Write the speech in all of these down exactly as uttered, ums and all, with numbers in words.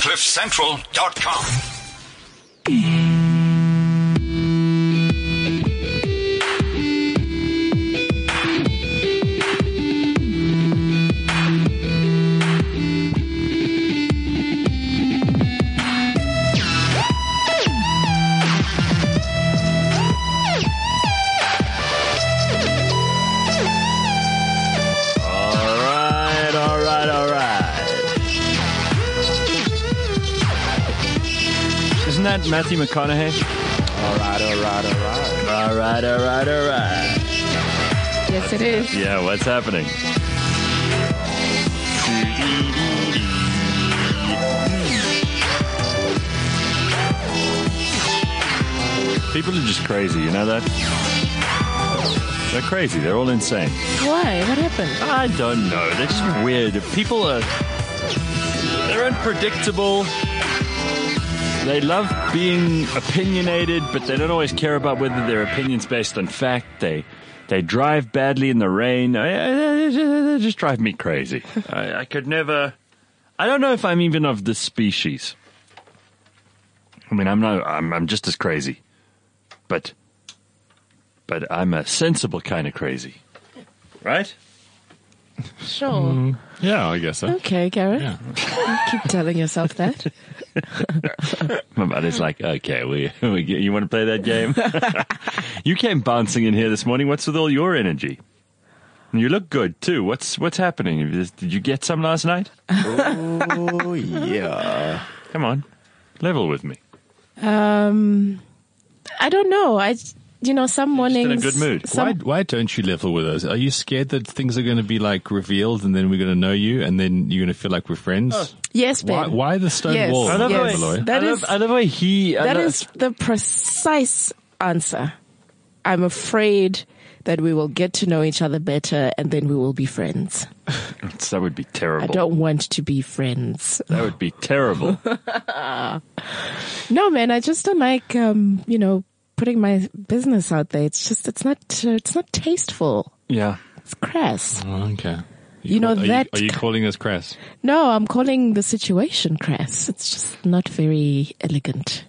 cliff central dot com. Isn't that Matthew McConaughey? All right, all right, all right. All right, all right, all right. Yes, it is. Yeah, what's happening? People are just crazy, you know that? They're crazy. They're all insane. Why? What happened? I don't know. They're just weird. People are... They're unpredictable. They love being opinionated, but they don't always care about whether their opinion's based on fact. They they drive badly in the rain. They just drive me crazy. I, I could never... I don't know if I'm even of this species. I mean, I'm not... I'm, I'm just as crazy. But... But I'm a sensible kind of crazy. Right? Sure. Mm, yeah, I guess so. Okay, Garrett. Yeah. Keep telling yourself that. My buddy's like, okay, we, we you want to play that game? You came bouncing in here this morning. What's with all your energy? And you look good too. What's what's happening? Did you get some last night? Oh yeah. Come on, level with me. Um, I don't know. I, you know, some mornings. Just in a good mood. Some, Why why don't you level with us? Are you scared that things are going to be like revealed and then we're going to know you and then you're going to feel like we're friends? Oh. Yes, Ben. Why, why the stone Yes. wall? I love yes. the way- I That love, is- I love the way he. I That love- is the precise answer. I'm afraid that we will get to know each other better and then we will be friends. that would be terrible. I don't want to be friends. That would be terrible. No, man, I just don't like, um, you know, putting my business out there. It's just, it's not, uh, it's not tasteful. Yeah. It's crass. Oh, okay. You know, are that- You, are you calling us crass? No, I'm calling the situation crass. It's just not very elegant.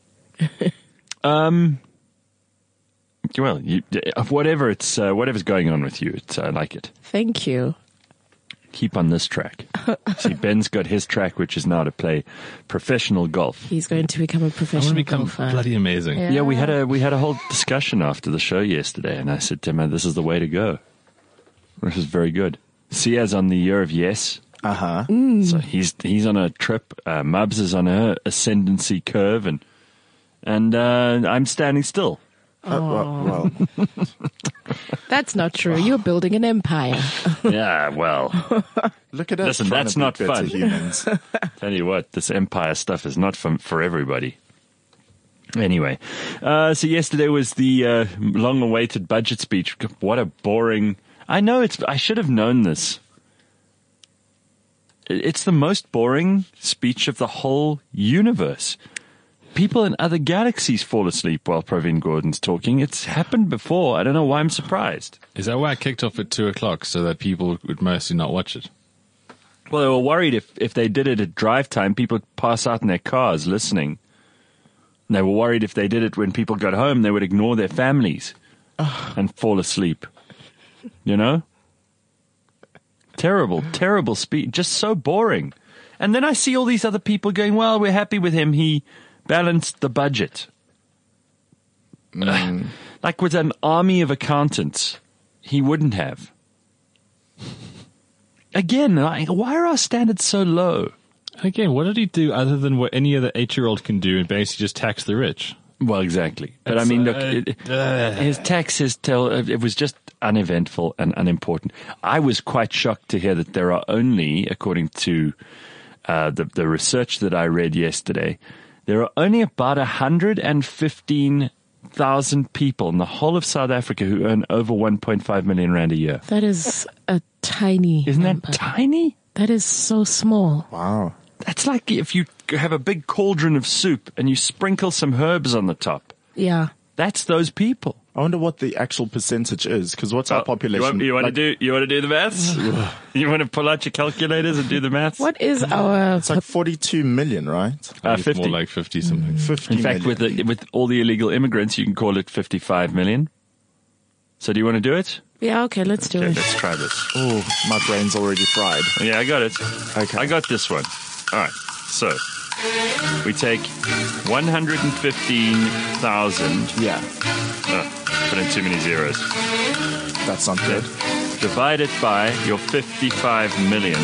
Um. Well, you, whatever it's uh, whatever's going on with you, it's, I like it. Thank you. Keep on this track. See, Ben's got his track, which is now to play professional golf. He's going to become a I want professional to become golfer. bloody amazing. Yeah. Yeah, we had a we had a whole discussion after the show yesterday, and I said to him, "This is the way to go. This is very good." Sia's on the year of yes, Uh huh. so he's he's on a trip. Uh, Mubs is on her ascendancy curve, and and uh, I'm standing still. Uh, well, well, That's not true. You're building an empire. Yeah, well, Look at us. Listen, trying that's to be not better fun. Humans. tell you what, this empire stuff is not for for everybody. Anyway, uh, so yesterday was the uh, long-awaited budget speech. What a boring... I know it's... I should have known this. It's the most boring speech of the whole universe. People in other galaxies fall asleep while Praveen Gordon's talking. It's happened before. I don't know why I'm surprised. is that why I kicked off at two o'clock so that people would mostly not watch it? Well, they were worried if, if they did it at drive time, people would pass out in their cars listening. And they were worried if they did it when people got home, they would ignore their families and fall asleep. You know? Terrible, terrible speech. Just so boring. And then I see all these other people going, well, we're happy with him. He balanced the budget. Mm. Like with an army of accountants, he wouldn't have. Again, like, why are our standards so low? Again, what did he do other than what any other eight-year-old can do and basically just tax the rich? Well, exactly. But I It's, mean, look, uh, it, uh, his taxes tell, it was just uneventful and unimportant. I was quite shocked to hear that there are only, according to uh, the, the research that I read yesterday, there are only about one hundred fifteen thousand people in the whole of South Africa who earn over one point five million rand a year. That is a tiny Isn't number. that tiny? That is so small. Wow. That's like if you have a big cauldron of soup and you sprinkle some herbs on the top. Yeah. That's those people. I wonder what the actual percentage is, because what's our Oh, population? You want, you want like, to do? You want to do the maths? You want to pull out your calculators and do the maths? What is our? It's like forty-two million, right? Uh, It's fifty. more like fifty something. fifty In fact, with million. the, with all the illegal immigrants, you can call it fifty-five million. So, do you want to do it? Yeah, okay, let's do Okay, it. let's try this. Oh, my brain's already fried. Yeah, I got it. Okay. I got this one. All right. So, we take one hundred fifteen thousand. Yeah, Oh, put in too many zeros. that's not good. Divide it by your fifty-five million.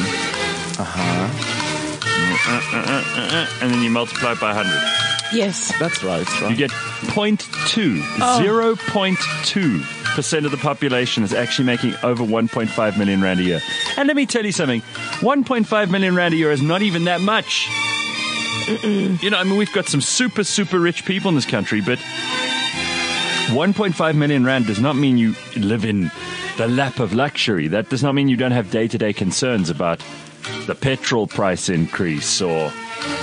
Uh-huh. And then you multiply it by one hundred. Yes. That's right. right. You get zero point two. Oh. zero point two percent of the population is actually making over one point five million rand a year. And let me tell you something. one point five million rand a year is not even that much. You know, I mean, we've got some super, super rich people in this country, but one point five million rand does not mean you live in the lap of luxury. That does not mean you don't have day-to-day concerns about the petrol price increase or...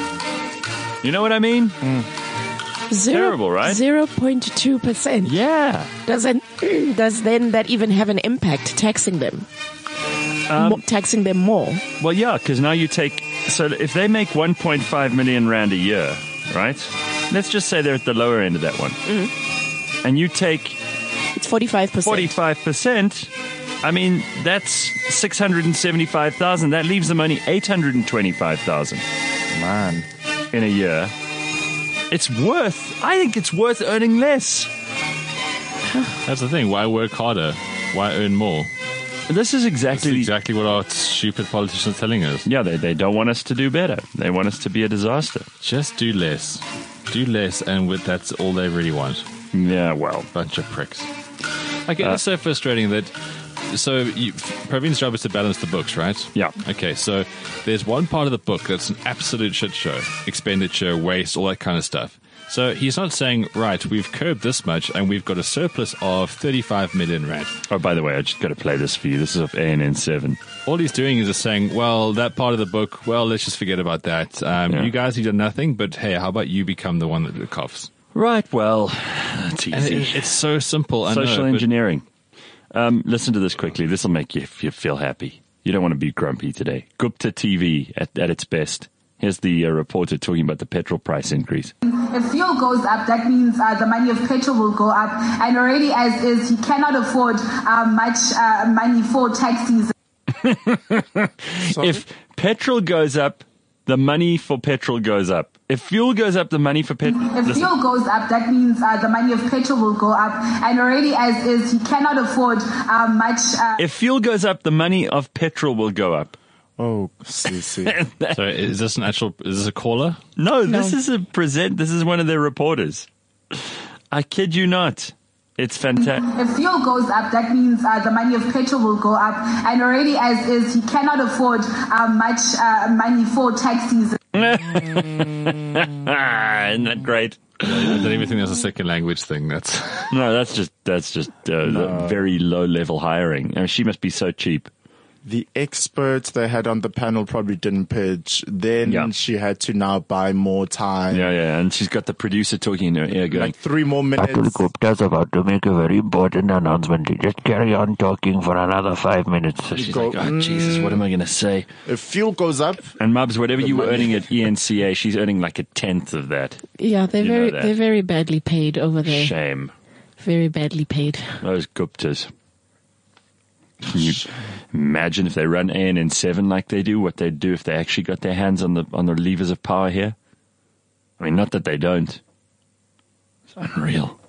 You know what I mean? Zero, Terrible, right? Zero point two percent. Yeah. Doesn't does then that even have an impact taxing them? Um, Mo- taxing them more. Well, yeah, because now you take... So if they make one point five million rand a year, right? Let's just say they're at the lower end of that one. Mm-hmm. And you take It's forty-five percent. forty-five percent, I mean, that's six hundred seventy-five thousand. That leaves them only eight hundred twenty-five thousand Man. in a year. It's worth... I think it's worth earning less. That's the thing. Why work harder? Why earn more? This is That's exactly... exactly what our stupid politicians are telling us. Yeah, they, they don't want us to do better. They want us to be a disaster. Just do less. Do less, and with that's all they really want. Yeah, well... Bunch of pricks. Okay, it's so frustrating that. So, you, Praveen's job is to balance the books, right? Yeah. Okay, so there's one part of the book that's an absolute shit show. Expenditure, waste, all that kind of stuff. So he's not saying, right, we've curbed this much and we've got a surplus of thirty-five million rand. Oh, by the way, I just got to play this for you. This is of A N N seven. All he's doing is just saying, well, that part of the book, well, let's just forget about that. Um, Yeah. You guys have done nothing, but hey, how about you become the one that coughs? Right, well, that's And easy. it, it's so simple. I Social know, but- engineering. Um, listen to this quickly. This will make you, you feel happy. You don't want to be grumpy today. Gupta T V at, at its best. Here's the uh, reporter talking about the petrol price increase. If fuel goes up, that means uh, the money of petrol will go up. And already as is, he cannot afford uh, much uh, money for taxis. If petrol goes up, the money for petrol goes up. If fuel goes up, the money for petrol... If fuel goes up, that means uh, the money of petrol will go up. And already as is, he cannot afford uh, much... Uh, If fuel goes up, the money of petrol will go up. Oh, see, see. So is this an actual, is this a caller? No, this No. is a present. This is one of their reporters. I kid you not. It's fantastic. If fuel goes up, that means uh, the money of petrol will go up. And already as is, he cannot afford uh, much uh, money for taxis. Isn't that great? I don't even think that's a second language thing. That's No, that's just that's just uh, very low level hiring. I mean, she must be so cheap. The experts they had on the panel probably didn't pitch. Then Yeah. she had to now buy more time. Yeah, yeah, and she's got the producer talking in her ear, going, Like three more Atul minutes. Gupta's about to make a very important announcement. You just carry on talking for another five minutes. she's go, like, oh Jesus, what am I going to say? If fuel goes up, And Mubs, whatever you were money. earning at E N C A, she's earning like a tenth of that. Yeah, they're You know very that. they're very badly paid over there. Shame. Very badly paid. Those Guptas. Can you imagine if they run A N N seven like they do, what they'd do if they actually got their hands on the on the levers of power here? I mean, not that they don't. It's unreal.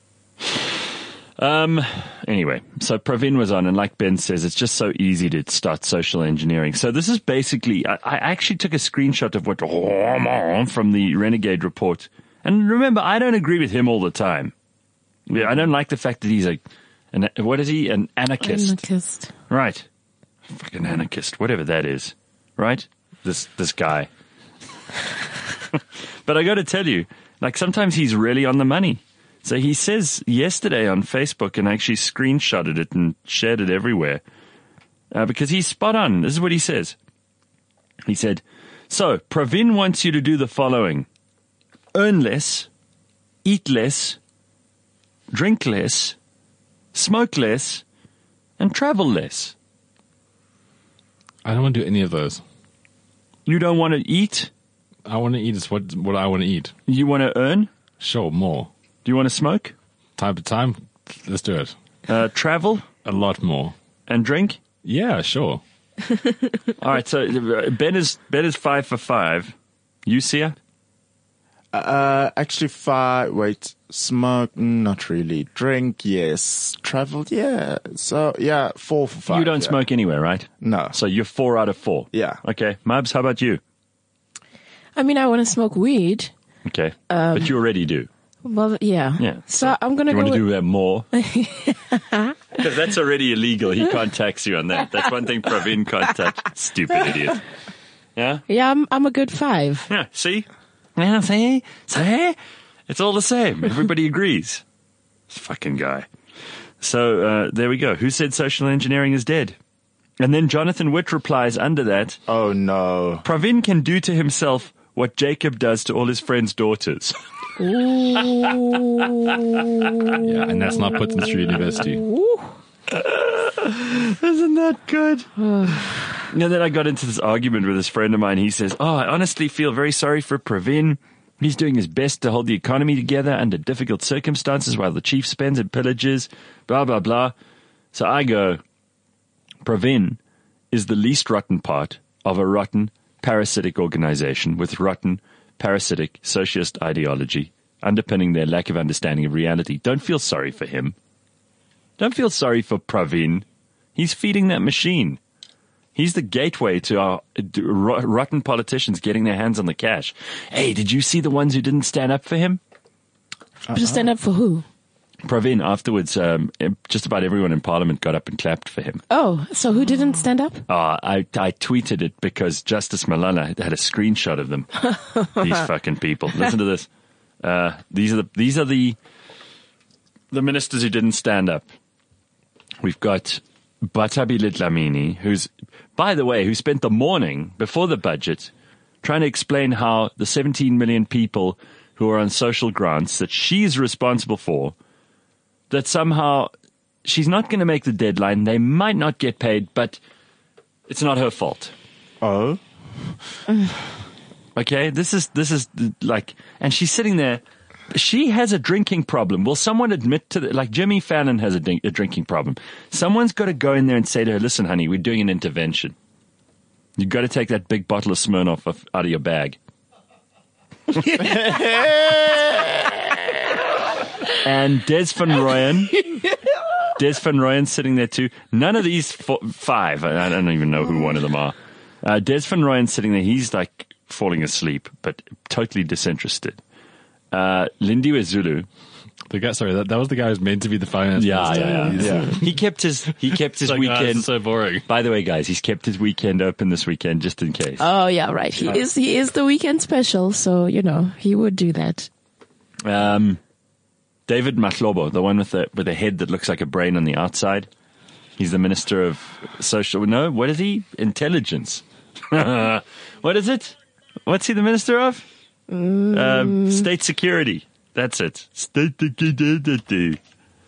Um. Anyway, so Praveen was on, and like Ben says, it's just so easy to start social engineering. So this is basically, I, I actually took a screenshot of what from the Renegade report. And remember, I don't agree with him all the time. Yeah, I don't like the fact that he's a, an, what is he? An anarchist. Anarchist. Right. Fucking anarchist, whatever that is. Right? This this guy. But I got to tell you, like sometimes he's really on the money. So he says yesterday on Facebook, and I actually screenshotted it and shared it everywhere, uh, because he's spot on. This is what he says. He said, so Praveen wants you to do the following. Earn less, eat less, drink less, smoke less, and travel less. I don't want to do any of those. You don't want to eat? I want to eat is what what I want to eat. You want to earn? Sure, more. Do you want to smoke? Time to time, let's do it. Uh, travel? A lot more. And drink? Yeah, sure. All right, so uh, Ben is Ben is five for five. You, Sia? Uh, actually, five. Wait, smoke? Not really. Drink? Yes. Travel? Yeah. So yeah, four for five. You don't yeah. smoke anywhere, right? No. So you're four out of four. Yeah. Okay, Mubs, how about you? I mean, I want to smoke weed. Okay, but you already do. Well, yeah. Yeah. So, I'm going to You go want to with- do that more? Because that's already illegal. He can't tax you on that. That's one thing Praveen can't touch. Stupid idiot. Yeah? Yeah, I'm, I'm a good five. Yeah, see? Yeah, see? See? It's all the same. Everybody agrees. This fucking guy. So, uh, there we go. Who said social engineering is dead? And then Jonathan Witt replies under that, Oh no. Praveen can do to himself what Jacob does to all his friends' daughters. Yeah, and that's not put through university. Isn't that good? And then I got into this argument with this friend of mine. He says, oh, I honestly feel very sorry for Praveen. He's doing his best to hold the economy together under difficult circumstances while the chief spends and pillages, blah, blah, blah. So I go, Praveen is the least rotten part of a rotten, parasitic organization with rotten, parasitic socialist ideology underpinning their lack of understanding of reality. Don't feel sorry for him. Don't feel sorry for Praveen. He's feeding that machine. He's the gateway to our rotten politicians getting their hands on the cash. Hey, did you see the ones who didn't stand up for him? To stand up for who? Praveen, afterwards, um, just about everyone in Parliament got up and clapped for him. Oh, so who didn't stand up? Uh, I, I tweeted it because Justice Malala had a screenshot of them. These fucking people. Listen to this. Uh, these are the these are the the ministers who didn't stand up. We've got Bathabile Dlamini, who's, by the way, who spent the morning before the budget trying to explain how the seventeen million people who are on social grants that she's responsible for, that somehow she's not going to make the deadline. They might not get paid, but it's not her fault. Oh. Okay, this is this is like, and she's sitting there. She has a drinking problem. Will someone admit to that? Like Jimmy Fallon has a, drink, a drinking problem. Someone's got to go in there and say to her, "Listen, honey, we're doing an intervention. You've got to take that big bottle of Smirnoff off, out of your bag." And Des van Rooyen, Des van Rooyen sitting there too. None of these four, five, I don't even know who one of them are. Uh, Des van Rooyen sitting there. He's like falling asleep, but totally disinterested. Uh, Lindiwe Zulu. The guy, sorry, that, that was the guy who's meant to be the finance Yeah, minister. yeah, yeah. He's- yeah. He kept his he kept his Like, oh, this weekend. is so boring. By the way, guys, he's kept his weekend open this weekend just in case. Oh, yeah, right. He is he is the weekend special, so, you know, he would do that. Um, David Mahlobo, the one with the with a head that looks like a brain on the outside. He's the Minister of Social. No, what is he? Intelligence. What is it? What's he the Minister of? Mm. Um, State Security. That's it. State Security.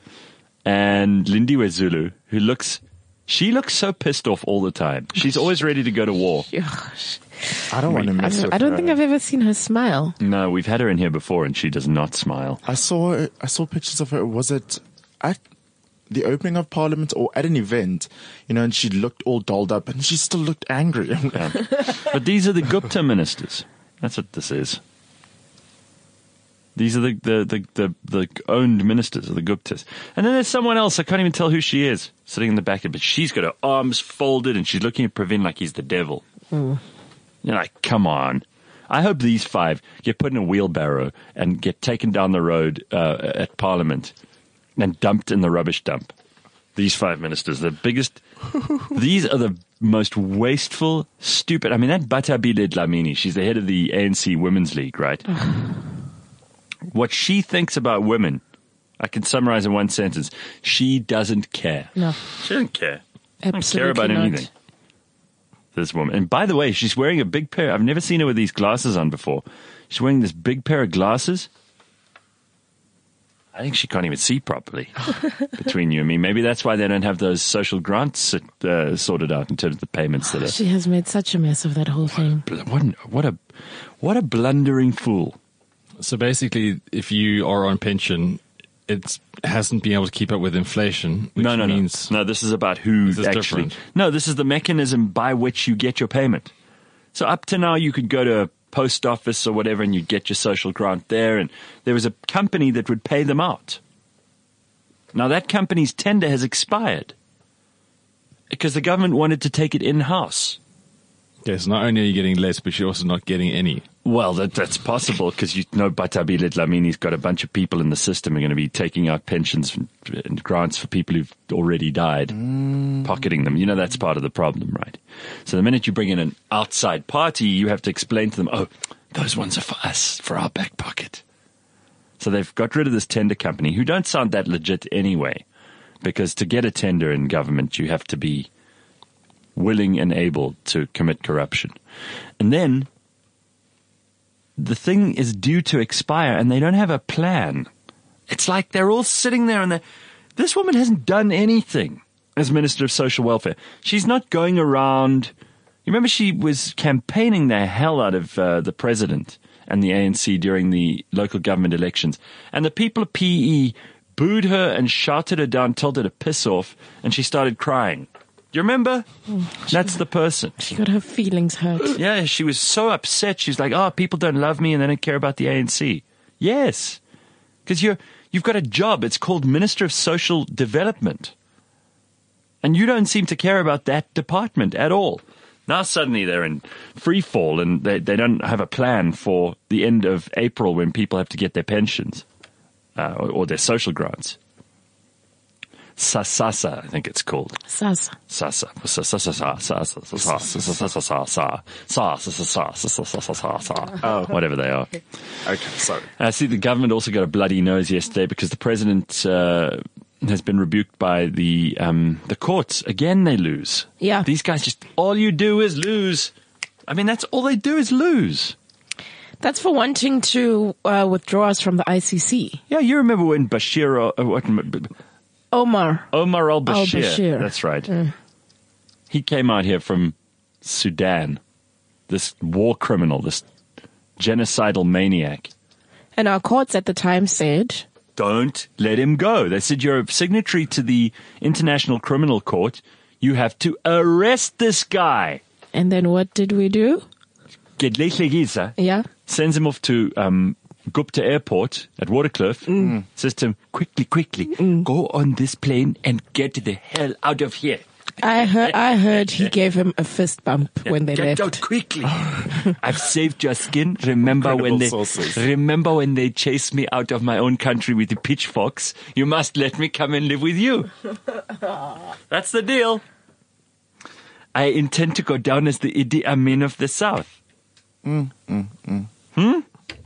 And Lindiwe Zulu, who looks, she looks so pissed off all the time. She's always ready to go to war. I don't want to I mess don't, with I don't her. think I've ever seen her smile. No, we've had her in here before, and she does not smile. I saw I saw pictures of her. Was it at the opening of Parliament or at an event? You know, and she looked all dolled up, and she still looked angry. Yeah. But these are the Gupta ministers. That's what this is. These are the, the, the, the, the owned ministers of the Guptas. And then there's someone else, I can't even tell who she is, sitting in the back of it, but she's got her arms folded and she's looking at Praveen like he's the devil. Mm. You're like, come on. I hope these five get put in a wheelbarrow and get taken down the road uh, at Parliament and dumped in the rubbish dump. These five ministers, the biggest, these are the most wasteful, stupid. I mean, that Bathabile Dlamini, she's the head of the A N C Women's League, right? What she thinks about women, I can summarize in one sentence. She doesn't care. No, She doesn't care. absolutely Doesn't care about not. anything. This woman. And by the way, she's wearing a big pair. I've never seen her with these glasses on before. She's wearing this big pair of glasses. I think she can't even see properly between you and me. Maybe that's why they don't have those social grants uh, sorted out in terms of the payments that are. She has made such a mess of that whole thing. What, what a what a blundering fool. So basically, if you are on pension, it hasn't been able to keep up with inflation, which no, no, means... no. No, this is about who This is actually... different. No, this is the mechanism by which you get your payment. So up to now, you could go to a post office or whatever and you'd get your social grant there, and there was a company that would pay them out. Now, that company's tender has expired because the government wanted to take it in-house. Yes, not only are you getting less, but you're also not getting any. Well, that, that's possible because you know Batabi Dlamini's got a bunch of people in the system who are going to be taking out pensions and, and grants for people who've already died, mm. pocketing them. You know, that's part of the problem, right? So the minute you bring in an outside party, you have to explain to them, oh, those ones are for us, for our back pocket. So they've got rid of this tender company who don't sound that legit anyway, because to get a tender in government, you have to be willing and able to commit corruption. And then the thing is due to expire and they don't have a plan. It's like they're all sitting there and this woman hasn't done anything as Minister of Social Welfare. She's not going around. You remember she was campaigning the hell out of uh, the president and the A N C during the local government elections. And the people of P E booed her and shouted her down, told her to piss off, and she started crying. Do you remember? Oh, That's the person. She got her feelings hurt. Yeah, she was so upset. She's like, oh, people don't love me and they don't care about the A N C. Yes, because you're, you've got a job. It's called Minister of Social Development. And you don't seem to care about that department at all. Now suddenly they're in free fall and they, they don't have a plan for the end of April when people have to get their pensions uh, or, or their social grants. SASSA, I think it's called. SASSA. SASSA. SASSA. Whatever they are. Okay, sorry. I see the government also got a bloody nose yesterday because the president uh, has been rebuked by the um, the courts. Again, they lose. Yeah. These guys just, all you do is lose. I mean, that's all they do is lose. That's for wanting to uh, withdraw us from the I C C. Yeah, you remember when Bashir... Uh, what, Omar. Omar al-Bashir. al-Bashir. That's right. Mm. He came out here from Sudan, this war criminal, this genocidal maniac. And our courts at the time said, don't let him go. They said, you're a signatory to the International Criminal Court. You have to arrest this guy. And then what did we do? Gedlehle Yeah. sends him off to um, Gupta Airport at Waterkloof. Mm. Says to him, quickly, quickly, mm. go on this plane and get the hell out of here. I heard, I heard he gave him a fist bump Yeah, when they get left. Out quickly. I've saved your skin. Remember when they sources. remember when they chased me out of my own country with the pitchforks? You must let me come and live with you. That's the deal. I intend to go down as the Idi Amin of the South. Mm, mm, mm. Hmm?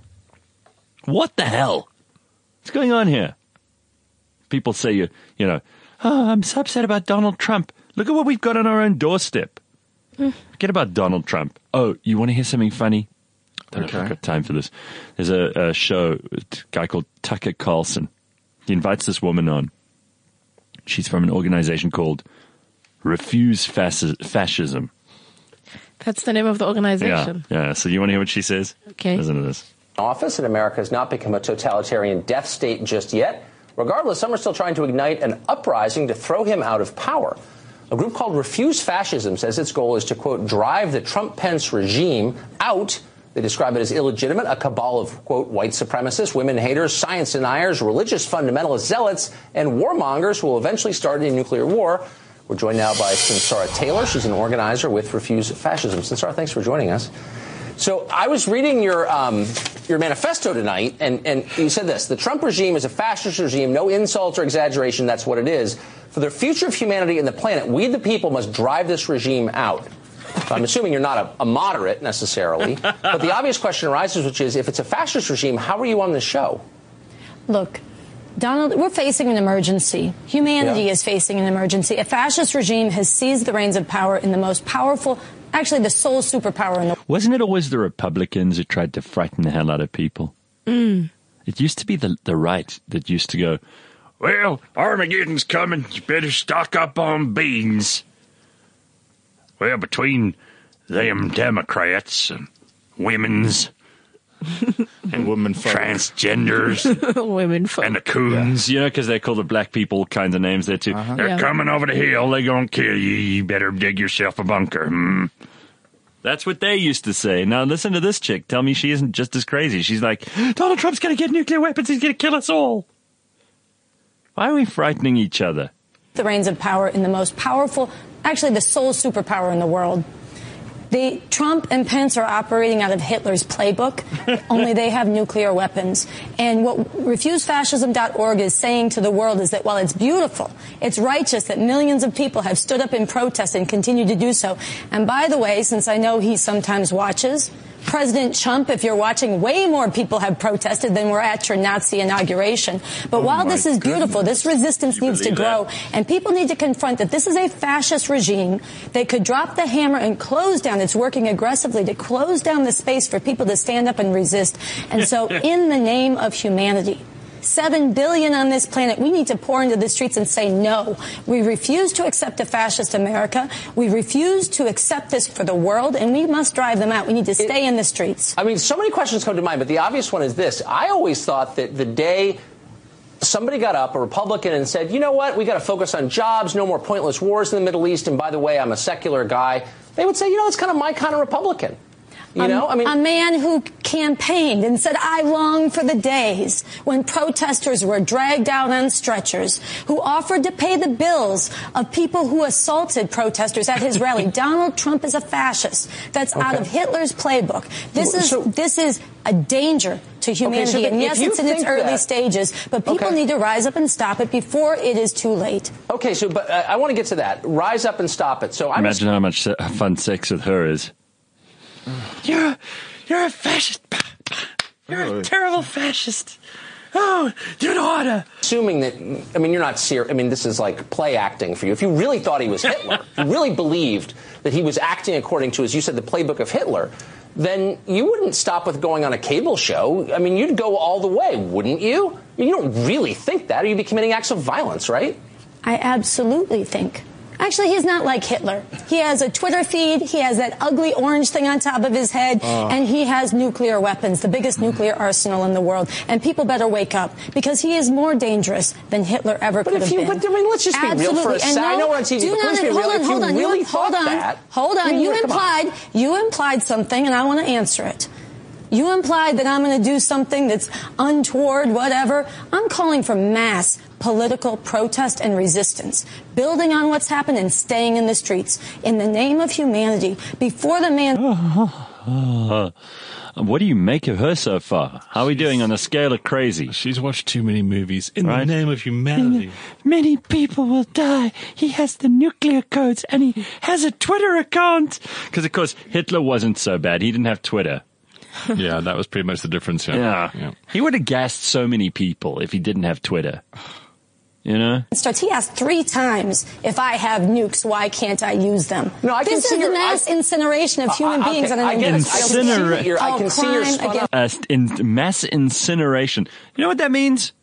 What the hell? What's going on here? People say, you, you know, oh, I'm so upset about Donald Trump. Look at what we've got on our own doorstep. Mm. Forget about Donald Trump. Oh, you want to hear something funny? Don't Okay. know if I've got time for this. There's a, a show, a guy called Tucker Carlson. He invites this woman on. She's from an organization called Refuse Fasci- Fascism. That's the name of the Yeah, organization. yeah. So you want to hear what she says? Okay. Listen to this. Office, and America has not become a totalitarian death state just yet. Regardless, some are still trying to ignite an uprising to throw him out of power. A group called Refuse Fascism says its goal is to, quote, drive the Trump-Pence regime out. They describe it as illegitimate, a cabal of, quote, white supremacists, women haters, science deniers, religious fundamentalist zealots, and warmongers who will eventually start a nuclear war. We're joined now by Sinsara Taylor. She's an organizer with Refuse Fascism. Sinsara, thanks for joining us. So I was reading your um, your manifesto tonight, and, and you said this. The Trump regime is a fascist regime, no insult or exaggeration, that's what it is. For the future of humanity and the planet, we the people must drive this regime out. So I'm assuming you're not a, a moderate necessarily, but the obvious question arises, which is, if it's a fascist regime, how are you on this show? Look, Donald, we're facing an emergency. Humanity Yeah. is facing an emergency. A fascist regime has seized the reins of power in the most powerful, actually the sole superpower in the world. Wasn't it always the Republicans who tried to frighten the hell out of people? Mm. It used to be the the right that used to go, well, Armageddon's coming. You better stock up on beans. Well, between them Democrats and women's and women folk. transgenders Women folk. and the coons, yeah. You know, because they call the black people kinds of names there too. Uh-huh. They're yeah. coming over the hill. They're going to kill you. You better dig yourself a bunker. Hmm. That's what they used to say. Now listen to this chick. Tell me she isn't just as crazy. She's like, Donald Trump's going to get nuclear weapons. He's going to kill us all. Why are we frightening each other? The reins of power in the most powerful, actually the sole superpower in the world. The Trump and Pence are operating out of Hitler's playbook, only they have nuclear weapons. And what refuse fascism dot org is saying to the world is that while it's beautiful, it's righteous that millions of people have stood up in protest and continue to do so. And by the way, since I know he sometimes watches, President Trump, if you're watching, way more people have protested than were at your Nazi inauguration. But oh while this is beautiful, this resistance needs to grow, that? And people need to confront that this is a fascist regime that could drop the hammer and close down. It's working aggressively to close down the space for people to stand up and resist. And so in the name of humanity, Seven billion on this planet, we need to pour into the streets and say no. We refuse to accept a fascist America. We refuse to accept this for the world, and we must drive them out. We need to stay it, in the streets. I mean, so many questions come to mind, but the obvious one is this. I always thought that the day somebody got up, a Republican, and said, you know what, we got to focus on jobs, no more pointless wars in the Middle East, and by the way, I'm a secular guy, they would say, you know, it's kind of my kind of Republican. You know, I mean, a man who campaigned and said, I long for the days when protesters were dragged out on stretchers, who offered to pay the bills of people who assaulted protesters at his rally. Donald Trump is a fascist. That's okay. Out of Hitler's playbook. This is, so, this is a danger to humanity. Okay, so and yes, it's in its early that, stages, but people okay. need to rise up and stop it before it is too late. Okay, so, but uh, I want to get to that. Rise up and stop it. So I'm Imagine how much fun sex with her is. You're, you're a fascist. You're oh. a terrible fascist. Oh, you're an order. Assuming that, I mean, you're not serious. I mean, this is like play acting for you. If you really thought he was Hitler, if you really believed that he was acting according to, as you said, the playbook of Hitler, then you wouldn't stop with going on a cable show. I mean, you'd go all the way, wouldn't you? I mean, you don't really think that, or you'd be committing acts of violence, right? I absolutely think. Actually, he's not like Hitler. He has a Twitter feed, he has that ugly orange thing on top of his head, uh. and he has nuclear weapons, the biggest nuclear arsenal in the world. And people better wake up, because he is more dangerous than Hitler ever but could if have you, been. But I mean, let's just Absolutely. be real for a second. I know we're on T V, but let's be real. Hold on, if hold you on. really You, thought hold on, that, hold on. You implied, on. you implied something, and I want to answer it. You implied that I'm going to do something that's untoward, whatever. I'm calling for mass political protest and resistance, building on what's happened and staying in the streets in the name of humanity before the man. What do you make of her so far? How are we doing on a scale of crazy? She's watched too many movies. In right? the name of humanity. Many people will die. He has the nuclear codes and he has a Twitter account. Because, of course, Hitler wasn't so bad. He didn't have Twitter. Yeah, that was pretty much the difference. Yeah. Yeah. yeah. He would have gassed so many people if he didn't have Twitter. You know? Starts. He asked three times, if I have nukes, why can't I use them? No, I this can is see the mass I, incineration of human uh, okay, beings on an I can, Incinerate. I can see your, I can see your uh, in mass incineration. You know what that means?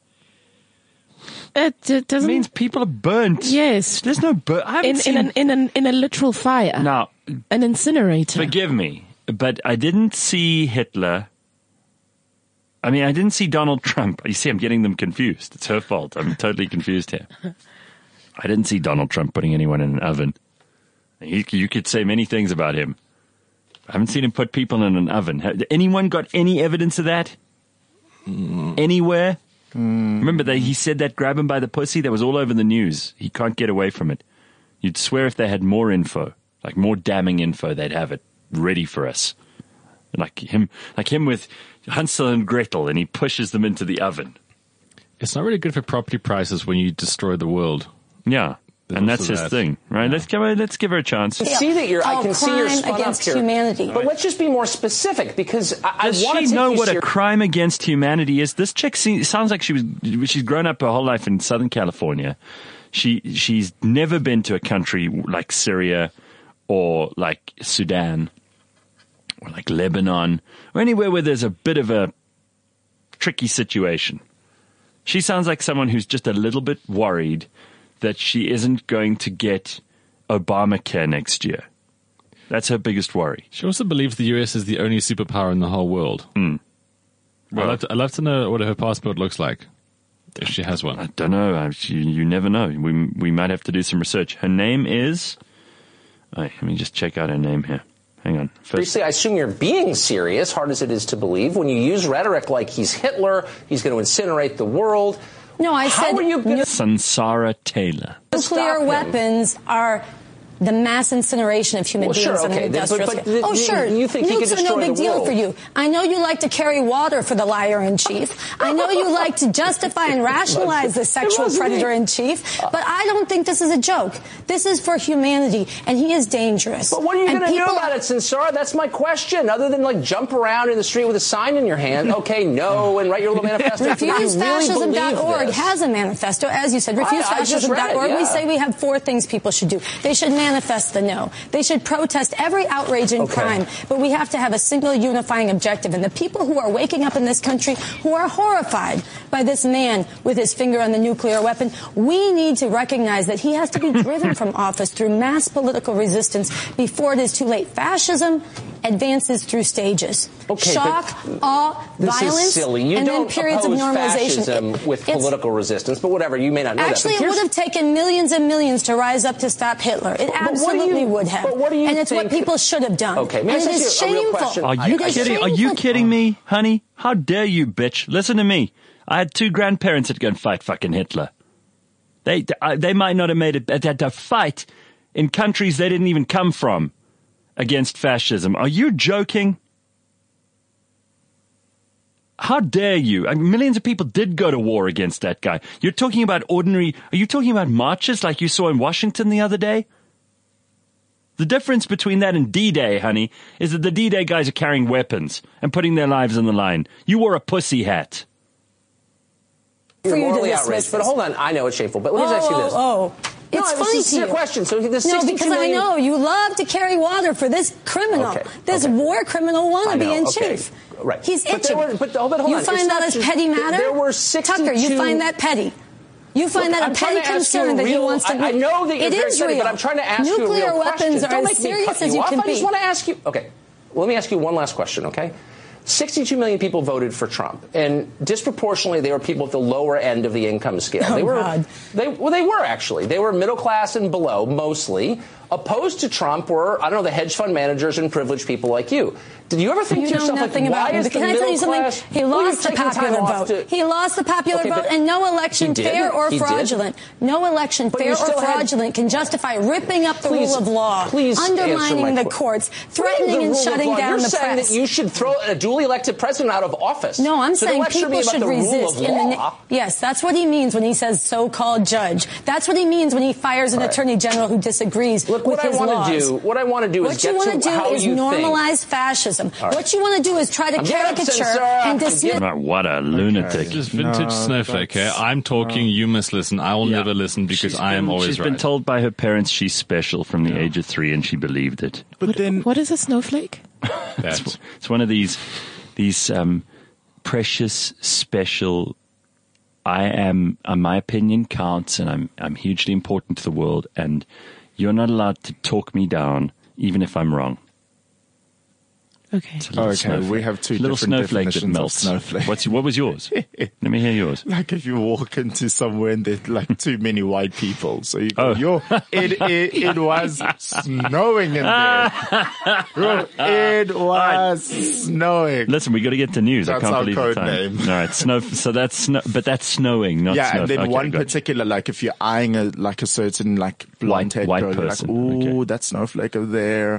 It, it doesn't. It means people are burnt. Yes. There's no burnt. In, seen... in, an, in, an, in a literal fire. Now, an incinerator. Forgive me, but I didn't see Hitler. I mean, I didn't see Donald Trump. You see, I'm getting them confused. It's her fault. I'm totally confused here. I didn't see Donald Trump putting anyone in an oven. He, you could say many things about him. I haven't seen him put people in an oven. Has anyone got any evidence of that? Mm. Anywhere? Mm. Remember, that he said that grab him by the pussy? That was all over the news. He can't get away from it. You'd swear if they had more info, like more damning info, they'd have it ready for us. Like him, like him with Hansel and Gretel, and he pushes them into the oven. It's not really good for property prices when you destroy the world. Yeah, There's and that's his that. thing, right? Yeah. Let's give her, let's give her a chance. I see that you're. Oh, I can see you're spun against up here. humanity. But let's just be more specific, because I, Does I want to she know what ser- a crime against humanity is? This chick seems, sounds like she was. She's grown up her whole life in Southern California. She she's never been to a country like Syria or like Sudan. Or like Lebanon, or anywhere where there's a bit of a tricky situation. She sounds like someone who's just a little bit worried that she isn't going to get Obamacare next year. That's her biggest worry. She also believes the U S is the only superpower in the whole world. Mm. Well, I'd, love to, I'd love to know what her passport looks like, if she has one. I don't know. I, you, you never know. We we might have to do some research. Her name is... Oh, let me just check out her name here. Hang on. First, Briefly, I assume you're being serious, hard as it is to believe, when you use rhetoric like he's Hitler, he's going to incinerate the world. No, I How said are you gonna Sansara Taylor. nuclear weapons are the mass incineration of human Well, beings sure, on okay, an but- industrial but scale. the- Oh, you- sure. you think he Nukes could are no destroy big the deal world. for you. I know you like to carry water for the liar-in-chief. I know you like to justify and rationalize the sexual wasn't me. predator-in-chief, but I don't think this is a joke. This is for humanity, and he is dangerous. But what are you And going to do people- about it, Sansara? That's my question. Other than like jump around in the street with a sign in your hand, okay, no, and write your little manifesto. refuse fascism dot org has a manifesto. As you said, refuse I- I just fascism dot org. read it, We yeah. say we have four things people should do. They should manifest the no. They should protest every outrage and Okay. crime. But we have to have a single unifying objective. And the people who are waking up in this country, who are horrified by this man with his finger on the nuclear weapon, we need to recognize that he has to be driven from office through mass political resistance before it is too late. Fascism advances through stages. Okay, Shock, but awe, This violence, is silly. You and don't then periods of oppose normalization. fascism It- with it's- political resistance, but whatever. You may not know Actually, that. it But would here's- have taken millions and millions to rise up to stop Hitler. It But what do absolutely you- would have. but what do you and it's what think- people should have done. Okay, may I and it ask is you a real shameful. question? Are you It is kidding? Are you shameful. kidding me, honey? How dare you, bitch? Listen to me. I had two grandparents that go and fight fucking Hitler. They uh, they might not have made it. They had to fight in countries they didn't even come from against fascism. Are you joking? How dare you? I mean, millions of people did go to war against that guy. You're talking about ordinary... Are you talking about marches like you saw in Washington the other day? The difference between that and D-Day, honey, is that the D-Day guys are carrying weapons and putting their lives on the line. You wore a pussy hat. You're For you to morally dismiss outraged. But this. hold on. I know it's shameful, but let me Oh, just ask you this. oh, oh. No, It's it's funny a to sincere you. question. So the No, sixty-two because I million know you love to carry water for this criminal, Okay, this okay. war criminal I wannabe know, in okay. chief. Right. He's But there itching. were- but- but hold you on. find It's that not as just- petty there- matter? there were Tucker, you sixty-two find that petty. You find Look, that I'm a trying petty to ask you a concern that he real- wants to. I, I know that you're it very is petty, real. but I'm trying to ask Nuclear you a real weapons question. are Don't as make me serious cut as you you off. can I just be. want to ask you. Okay, well, let me ask you one last question. Okay. sixty-two million people voted for Trump, and disproportionately, they were people at the lower end of the income scale. Oh, they were, God. they well, they were actually. They were middle class and below, mostly. Opposed to Trump were, I don't know, the hedge fund managers and privileged people like you. Did you ever think You to know yourself, nothing like, about why him. is But the can I tell you middle something? class? He Well, lost the you've taken time popular off vote. to- He lost the popular Okay, vote, but and no election he did. fair or He did. fraudulent. No election But fair you or still had- fraudulent can justify ripping up the Please- rule of law, please answer undermining my the que- courts, What is threatening the and rule of shutting law? down You're the saying press. that you should throw a duly elected president out of office. No, I'm so saying don't lecture me people about should the rule resist. of In the law. na- yes, that's what he means when he says so-called judge. That's what he means when he fires an All right. attorney general who disagrees Look, with what I his want laws. to do, what I want to do is What get you want to to do how is you normalize fascism. right. What you want to do is try to I'm getting caricature upset, sir. and dismiss. Oh, what a lunatic. Just vintage No, snowflake, eh? that's- I'm talking, you must listen. I will Yeah. never listen because She's I am been- always She's right. been told by her parents she's special from the age of three, and she believed it. But then, What is a snowflake? that. It's one of these these um, precious, special. I am. Uh, my opinion counts, and I'm I'm hugely important to the world. And you're not allowed to talk me down, even if I'm wrong. Okay. It's a little Okay, snowflake. we have two little different snowflake that definitions of melts. snowflake. What's what was yours? Let me hear yours. like if you walk into somewhere and there's like too many white people, so you go, Oh. yo, it, it, it was snowing in there. Bro, it was snowing. Listen, we got to get to news. That's I can't our believe code the time. name. All right, snow. So that's snow, but that's snowing, not Yeah, snow. and then Okay, one got it. particular, like if you're eyeing a like a certain like blonde head white girl, you're like, person. ooh, Okay. that snowflake over there.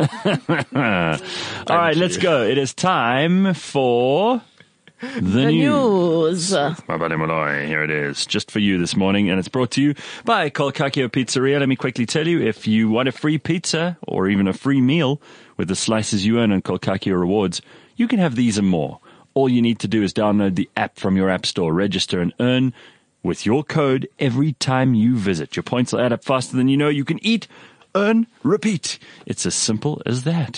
All right, let's you. go. It is time for the, The news. news. My buddy Malloy, here it is, just for you this morning, and it's brought to you by Kolkakio Pizzeria. Let me quickly tell you, if you want a free pizza or even a free meal with the slices you earn on Kolkakio Rewards, you can have these and more. All you need to do is download the app from your app store, register, and earn with your code every time you visit. Your points will add up faster than you know. You can eat, earn, repeat. It's as simple as that.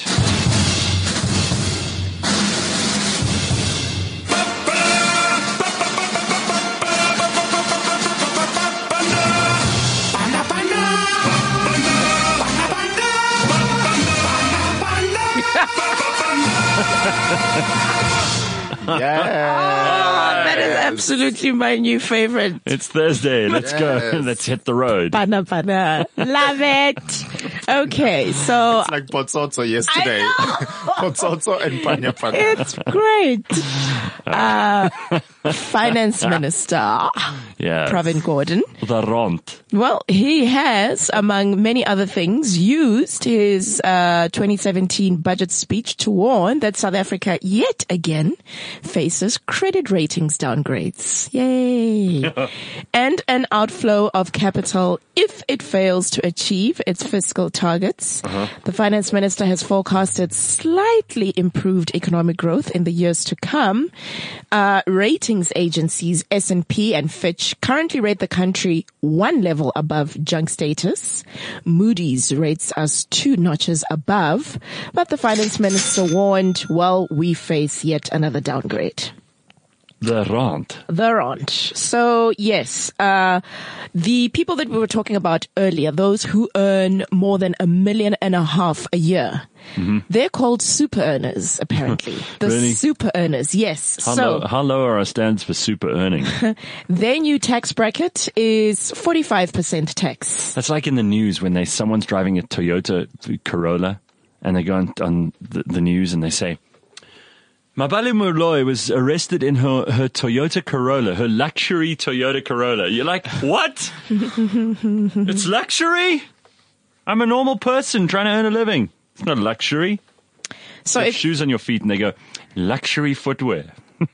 Yeah. That is absolutely my new favorite. It's Thursday. Let's Yes. go. Let's hit the road. Pana pana. Love it. Okay, so It's like Potsotso yesterday. Potsotso and Panya Panya. it's great. Uh, Finance Minister Yeah. Pravin Gordhan. The ront. Well, he has, among many other things, used his uh, twenty seventeen budget speech to warn that South Africa yet again faces credit ratings downgrades. Yay. And an outflow of capital if it fails to achieve its fiscal targets. Uh-huh. The finance minister has forecasted slightly improved economic growth in the years to come. Uh, ratings agencies S and P and Fitch currently rate the country one level above junk status. Moody's rates us two notches above, but the finance minister warned, well, we face yet another downgrade. The ront. The rent. So yes, uh, the people that we were talking about earlier, those who earn more than a million and a half a year, mm-hmm. they're called super earners, apparently. The Really? super earners, yes. How, so low, how low are our standards for super earning? their new tax bracket is forty-five percent tax. That's like in the news when they someone's driving a Toyota Corolla and they go on, on the, the news and they say, Mabale Moloi was arrested in her, her Toyota Corolla, her luxury Toyota Corolla. You're like, what? It's luxury? I'm a normal person trying to earn a living. It's not luxury. So You have if, shoes on your feet and they go, luxury footwear.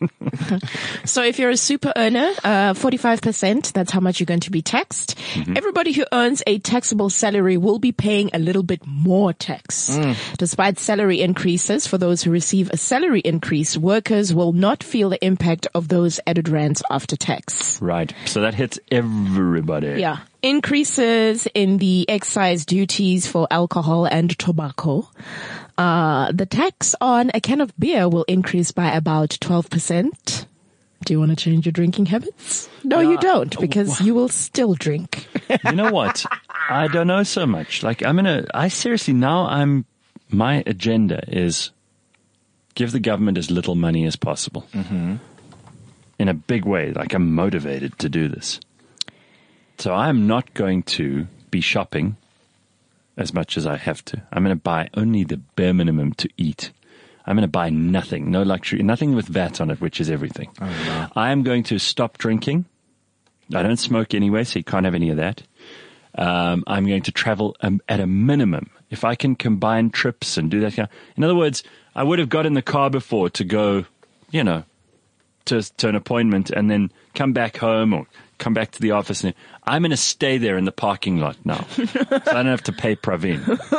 so if you're a super earner, uh, forty-five percent, that's how much you're going to be taxed. Mm-hmm. Everybody who earns a taxable salary will be paying a little bit more tax. Mm. Despite salary increases, for those who receive a salary increase, workers will not feel the impact of those added rands after tax. Right. So that hits everybody. Yeah. Increases in the excise duties for alcohol and tobacco. Uh, the tax on a can of beer will increase by about twelve percent. Do you want to change your drinking habits? No, Yeah. you don't, because you will still drink. You know what? I don't know so much. Like, I'm gonna, I seriously, now I'm, my agenda is give the government as little money as possible. Mm-hmm. In a big way. Like, I'm motivated to do this. So I'm not going to be shopping as much as I have to. I'm going to buy only the bare minimum to eat. I'm going to buy nothing, no luxury, nothing with V A T on it, which is everything. Oh, wow. I am going to stop drinking. I don't smoke anyway, so you can't have any of that. Um, I'm going to travel um, at a minimum. If I can combine trips and do that kind of, in other words, I would have got in the car before to go, you know, to, to an appointment and then come back home or come back to the office. And I'm going to stay there in the parking lot now. So I don't have to pay Pravin.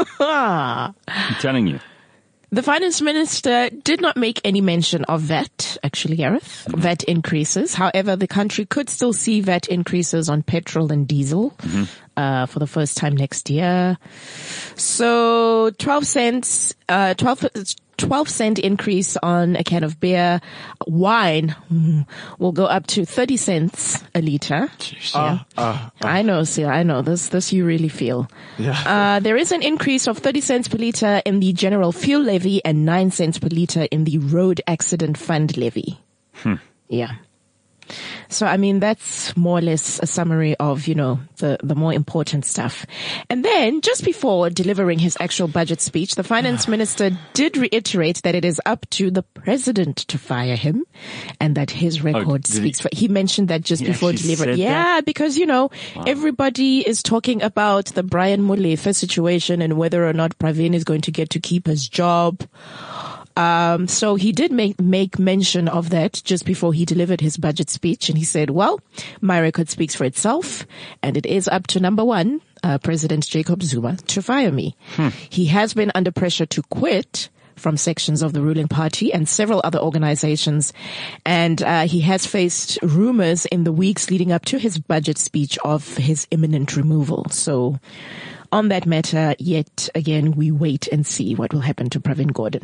I'm telling you. The finance minister did not make any mention of V A T, actually, Gareth, mm-hmm. V A T increases. However, the country could still see V A T increases on petrol and diesel mm-hmm. uh, for the first time next year. So twelve cents, uh, twelve, twelve cent increase on a can of beer. Wine mm, will go up to thirty cents a liter. Uh, uh, uh. I know, see, I know this, this you really feel. Yeah. Uh, there is an increase of thirty cents per liter in the general fuel levy and nine cents per liter in the road accident fund levy. Hmm. Yeah. So, I mean, that's more or less a summary of, you know, the, the more important stuff. And then just before delivering his actual budget speech, the finance minister did reiterate that it is up to the president to fire him and that his record oh, speaks he, for, he mentioned that just he before delivering. Yeah, that? because, you know, wow. everybody is talking about the Brian Molefe situation and whether or not Pravin is going to get to keep his job. Um, so he did make, make mention of that just before he delivered his budget speech. And he said, well, my record speaks for itself and it is up to number one, uh, President Jacob Zuma to fire me. Hmm. He has been under pressure to quit from sections of the ruling party and several other organizations. And, uh, he has faced rumors in the weeks leading up to his budget speech of his imminent removal. So on that matter, yet again, we wait and see what will happen to Pravin Gordhan.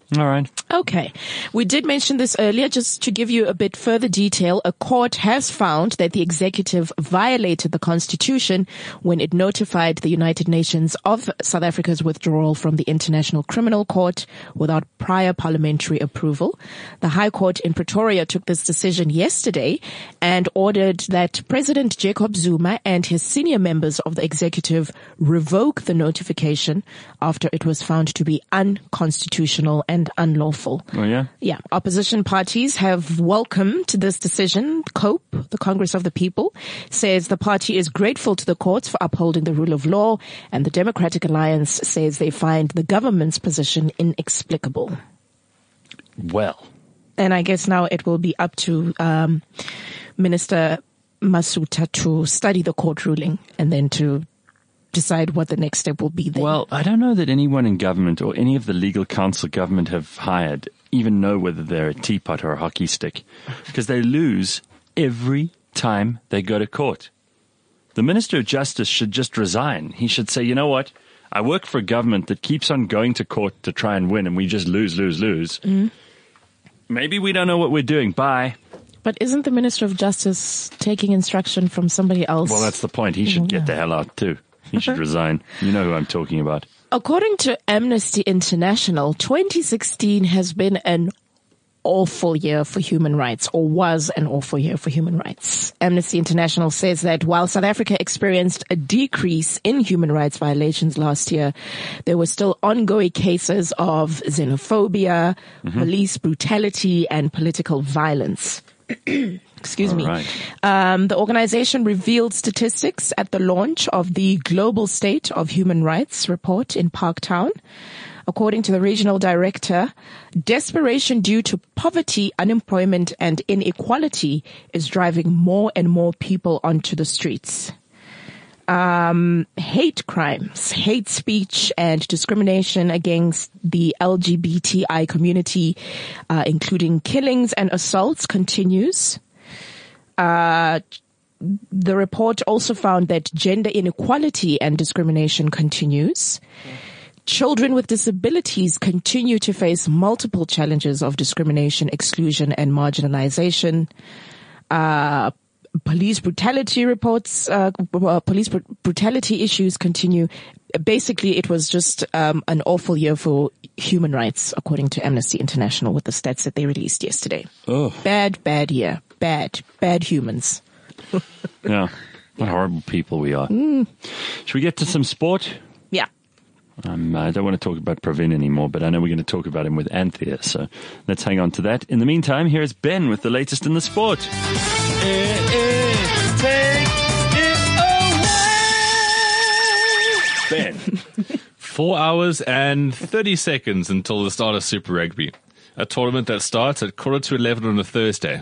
All right. Okay. We did mention this earlier. Just to give you a bit further detail, a court has found that the executive violated the constitution when it notified the United Nations of South Africa's withdrawal from the International Criminal Court without prior parliamentary approval. The High Court in Pretoria took this decision yesterday and ordered that President Jacob Zuma and his senior members of the executive revoke the notification after it was found to be unconstitutional and and unlawful. Oh, yeah? Yeah. Opposition parties have welcomed this decision. COPE, the Congress of the People, says the party is grateful to the courts for upholding the rule of law, and the Democratic Alliance says they find the government's position inexplicable. Well. And I guess now it will be up to um, Minister Masuta to study the court ruling and then to decide what the next step will be then. Well, I don't know that anyone in government or any of the legal counsel government have hired even know whether they're a teapot or a hockey stick, because they lose every time they go to court. The Minister of Justice should just resign. He should say, you know what, I work for a government that keeps on going to court to try and win, and we just lose, lose, lose. Mm-hmm. Maybe we don't know what we're doing. Bye. But isn't the Minister of Justice taking instruction from somebody else? Well, that's the point. He should yeah. get the hell out too. He should resign. You know who I'm talking about. According to Amnesty International, twenty sixteen has been an awful year for human rights, or was an awful year for human rights. Amnesty International says that while South Africa experienced a decrease in human rights violations last year, there were still ongoing cases of xenophobia, mm-hmm. police brutality, and political violence. Excuse All me. Right. Um, the organization revealed statistics at the launch of the Global State of Human Rights report in Parktown. According to the regional director, desperation due to poverty, unemployment, and inequality is driving more and more people onto the streets. Um, hate crimes, hate speech, and discrimination against the L G B T I community, uh, including killings and assaults, continues. Uh, the report also found that gender inequality and discrimination continues. Children with disabilities continue to face multiple challenges of discrimination, exclusion, and marginalization. Uh, police brutality reports, uh, police br- brutality issues continue. Basically, it was just um, an awful year for human rights, according to Amnesty International, with the stats that they released yesterday. Oh. Bad, bad year. Bad, bad humans. Yeah. What horrible people we are. Mm. Should we get to some sport? Yeah. Um, I don't want to talk about Pravin anymore, but I know we're going to talk about him with Anthea, so let's hang on to that. In the meantime, here's Ben with the latest in the sport. Eh, eh, take it away! Ben. Four hours and thirty seconds until the start of Super Rugby, a tournament that starts at quarter to eleven on a Thursday.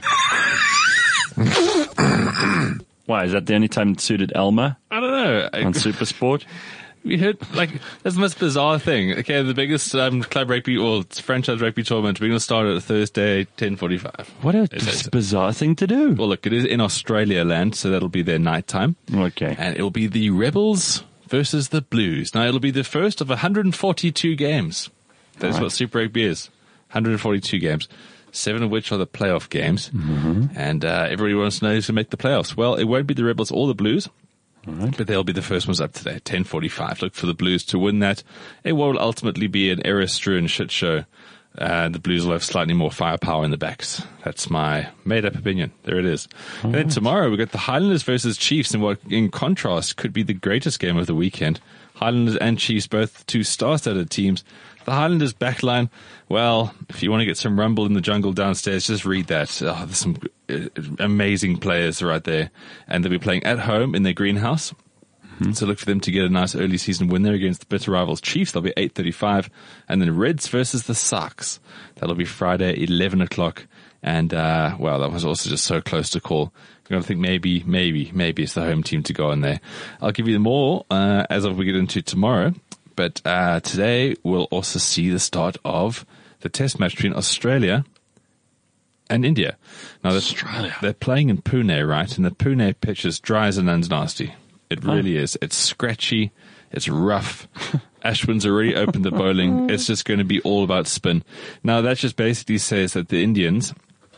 Why, is that the only time it suited Elma? I don't know. On Super Sport? We heard, like, that's the most bizarre thing. Okay, the biggest um, club rugby or franchise rugby tournament, we're going to start at Thursday, ten forty-five. What a b- bizarre thing to do. Well, look, it is in Australia land, so that'll be their night time. Okay. And it'll be the Rebels versus the Blues. Now, it'll be the first of one hundred forty-two games. That's right. What Super Rugby is. one hundred forty-two games. Seven of which are the playoff games. Mm-hmm. And uh, everybody wants to know who's going to make the playoffs. Well, it won't be the Rebels or the Blues. All right. But they'll be the first ones up today, ten forty-five. Look for the Blues to win that. It will ultimately be an error-strewn shit show. Uh, the Blues will have slightly more firepower in the backs. That's my made-up opinion. There it is. All and then right. tomorrow we've got the Highlanders versus Chiefs, and what, in contrast, could be the greatest game of the weekend. Highlanders and Chiefs, both two star-studded teams. The Highlanders backline, well, if you want to get some rumble in the jungle downstairs, just read that. Oh, there's some amazing players right there. And they'll be playing at home in their greenhouse. Mm-hmm. So look for them to get a nice early season win there against the bitter rivals Chiefs. They'll be eight thirty-five. And then Reds versus the Sharks. That'll be Friday, eleven o'clock. And, uh, well, that was also just so close to call. You're going to think maybe, maybe, maybe it's the home team to go in there. I'll give you more uh, as we get into tomorrow. But uh, today we'll also see the start of the test match between Australia and India. Now, Australia. They're playing in Pune, right? And the Pune pitch is dry as an und's nasty. It really oh. is. It's scratchy. It's rough. Ashwin's already opened the bowling. It's just going to be all about spin. Now, that just basically says that the Indians,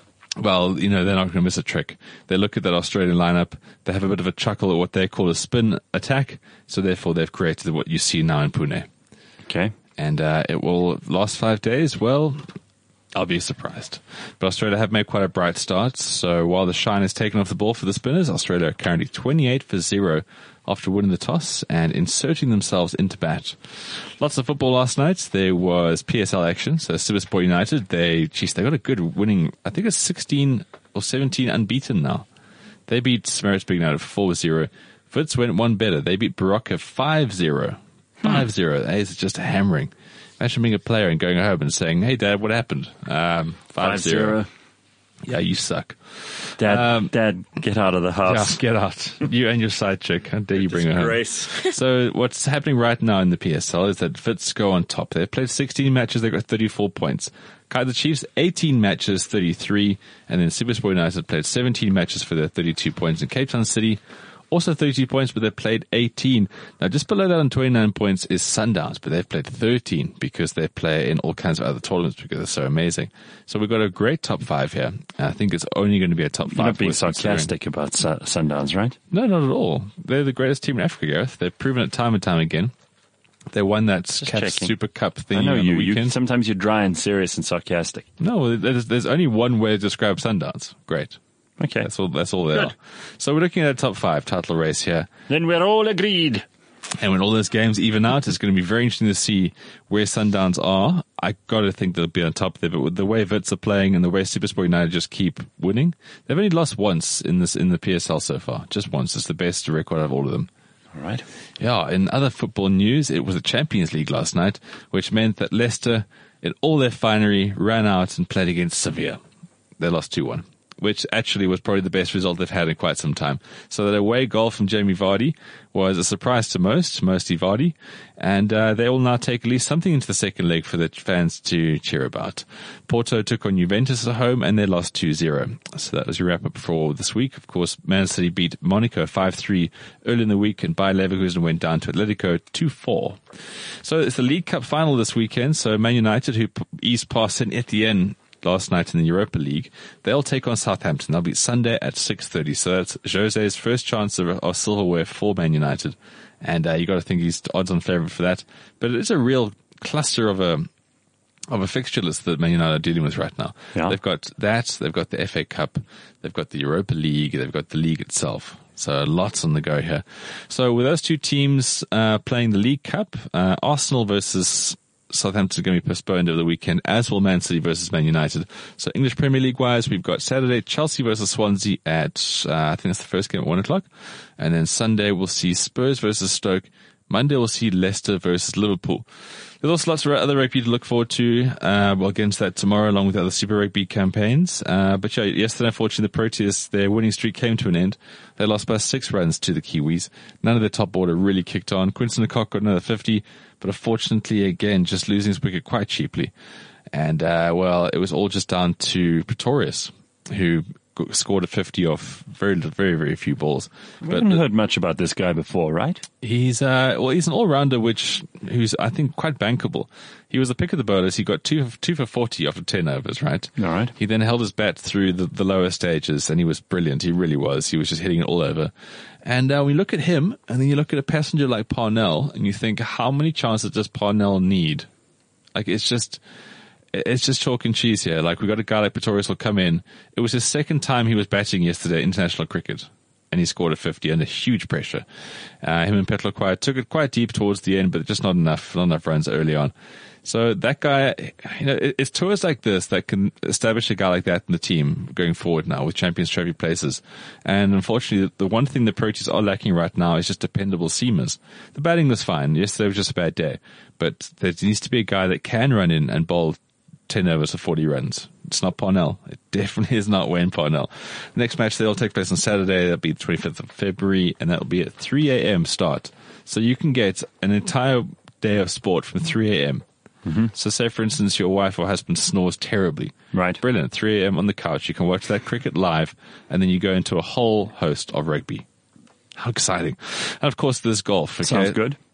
well, you know, they're not going to miss a trick. They look at that Australian lineup. They have a bit of a chuckle at what they call a spin attack. So, therefore, they've created what you see now in Pune. Okay. And uh, it will last five days. Well, I'll be surprised. But Australia have made quite a bright start. So while the shine is taken off the ball for the spinners, Australia are currently twenty-eight for zero after winning the toss and inserting themselves into bat. Lots of football last night. There was P S L action. So Sivaspor United, they, geez, they got a good winning, I think it's sixteen or seventeen unbeaten now. They beat Maritzburg United four zero. Wits went one better. They beat Baroka five zero. five zero. That is just hammering. Imagine being a player and going home and saying, "Hey, Dad, what happened?" Um, five zero. Yeah, you suck. Dad, um, Dad, get out of the house. Yeah, get out. You and your side chick. How dare you bring her home? Disgrace. So what's happening right now in the P S L is that Wits go on top. They've played sixteen matches. They've got thirty-four points. Kaizer Chiefs, eighteen matches, thirty-three. And then Sivaspor United played seventeen matches for their thirty-two points. In Cape Town City, also thirty-two points, but they've played eighteen. Now, just below that on twenty-nine points is Sundowns, but they've played thirteen because they play in all kinds of other tournaments because they're so amazing. So we've got a great top five here. I think it's only going to be a top five. You're not being sarcastic about Su- Sundowns, right? No, not at all. They're the greatest team in Africa, Gareth. They've proven it time and time again. They won that Cat Super Cup thing I know on you, the weekend. you. Sometimes you're dry and serious and sarcastic. No, there's, there's only one way to describe Sundowns. Great. Okay. That's all, that's all they Good. are. So we're looking at a top five title race here. Then we're all agreed. And when all those games even out, it's going to be very interesting to see where Sundowns are. I got to think they'll be on top there, but with the way Wits are playing and the way Sivaspor United just keep winning, they've only lost once in this in the P S L so far. Just once. It's the best record out of all of them. All right. Yeah, in other football news, it was the Champions League last night, which meant that Leicester, in all their finery, ran out and played against Sevilla. They lost two one. Which actually was probably the best result they've had in quite some time. So that away goal from Jamie Vardy was a surprise to most, mostly Vardy, and uh, they will now take at least something into the second leg for the fans to cheer about. Porto took on Juventus at home, and they lost two zero. So that was your wrap-up for this week. Of course, Man City beat Monaco five three early in the week, and Bayer Leverkusen went down to Atletico two four. So it's the League Cup final this weekend, so Man United, who eased past Saint Etienne last night in the Europa League, they'll take on Southampton. They'll be Sunday at six thirty. So that's Jose's first chance of, of silverware for Man United. And uh, you got to think he's odds-on favourite for that. But it is a real cluster of a of a fixture list that Man United are dealing with right now. Yeah. They've got that, they've got the F A Cup, they've got the Europa League, they've got the league itself. So lots on the go here. So with those two teams uh, playing the League Cup, uh, Arsenal versus Southampton is going to be postponed over the weekend, as will Man City versus Man United. So English Premier League wise, we've got Saturday Chelsea versus Swansea at, uh, I think that's the first game at one o'clock. And then Sunday we'll see Spurs versus Stoke. Monday we'll see Leicester versus Liverpool. There's also lots of other rugby to look forward to. Uh, we'll get into that tomorrow along with the other Super Rugby campaigns. Uh, but yeah, yesterday, unfortunately, the Proteas, their winning streak came to an end. They lost by six runs to the Kiwis. None of their top order really kicked on. Quinton Lecoq got another fifty, but unfortunately, again, just losing his wicket quite cheaply. And, uh, well, it was all just down to Pretorius, who scored a fifty off very, very, very few balls. We but haven't heard much about this guy before, right? He's uh, well, he's an all-rounder, which who's I think quite bankable. He was the pick of the bowlers. He got two two for forty after ten overs, right? All right. He then held his bat through the, the lower stages, and he was brilliant. He really was. He was just hitting it all over. And uh, when you look at him, and then you look at a passenger like Parnell, and you think, how many chances does Parnell need? Like it's just. It's just chalk and cheese here. Like, we got a guy like Pretorius will come in. It was his second time he was batting yesterday, international cricket, and he scored a fifty under huge pressure. Uh, him and Petloquire took it quite deep towards the end, but just not enough, not enough runs early on. So that guy, you know, it, it's tours like this that can establish a guy like that in the team going forward now with Champions Trophy places. And unfortunately, the one thing the Proteas are lacking right now is just dependable seamers. The batting was fine. Yesterday was just a bad day, but there needs to be a guy that can run in and bowl ten overs for forty runs. It's not Parnell. It definitely is not Wayne Parnell. The next match, they'll take place on Saturday. That'll be the twenty-fifth of February, and that'll be at three a.m. start. So you can get an entire day of sport from three a.m. Mm-hmm. So say, for instance, your wife or husband snores terribly. Right. Brilliant. three a.m. on the couch. You can watch that cricket live, and then you go into a whole host of rugby. How exciting. And, of course, there's golf. Okay? Sounds good.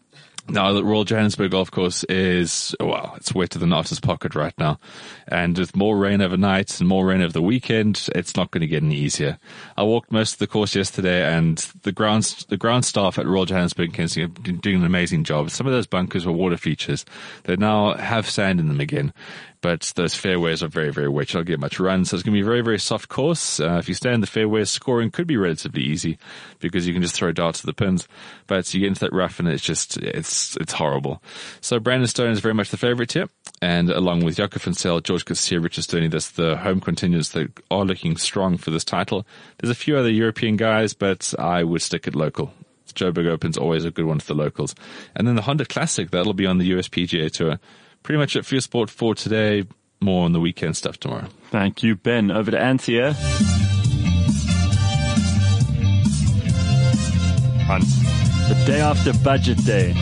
Now, the Royal Johannesburg Golf Course is, well, it's wetter than Otter's Pocket right now. And with more rain overnight and more rain over the weekend, it's not going to get any easier. I walked most of the course yesterday, and the ground, the ground staff at Royal Johannesburg and Kensington have been doing an amazing job. Some of those bunkers were water features. They now have sand in them again. But those fairways are very, very wet. You don't get much run. So it's going to be a very, very soft course. Uh, if you stay in the fairways, scoring could be relatively easy because you can just throw darts to the pins. But you get into that rough and it's just, it's it's horrible. So Brandon Stone is very much the favourite here. And along with Jaco van Zyl, George Garcia, Richard Stoney, that's the home contingents that are looking strong for this title. There's a few other European guys, but I would stick it local. Joburg Open's always a good one for the locals. And then the Honda Classic, that'll be on the U S P G A Tour. Pretty much it for your sport for today. More on the weekend stuff tomorrow. Thank you, Ben. Over to Anthea. On the day after Budget Day.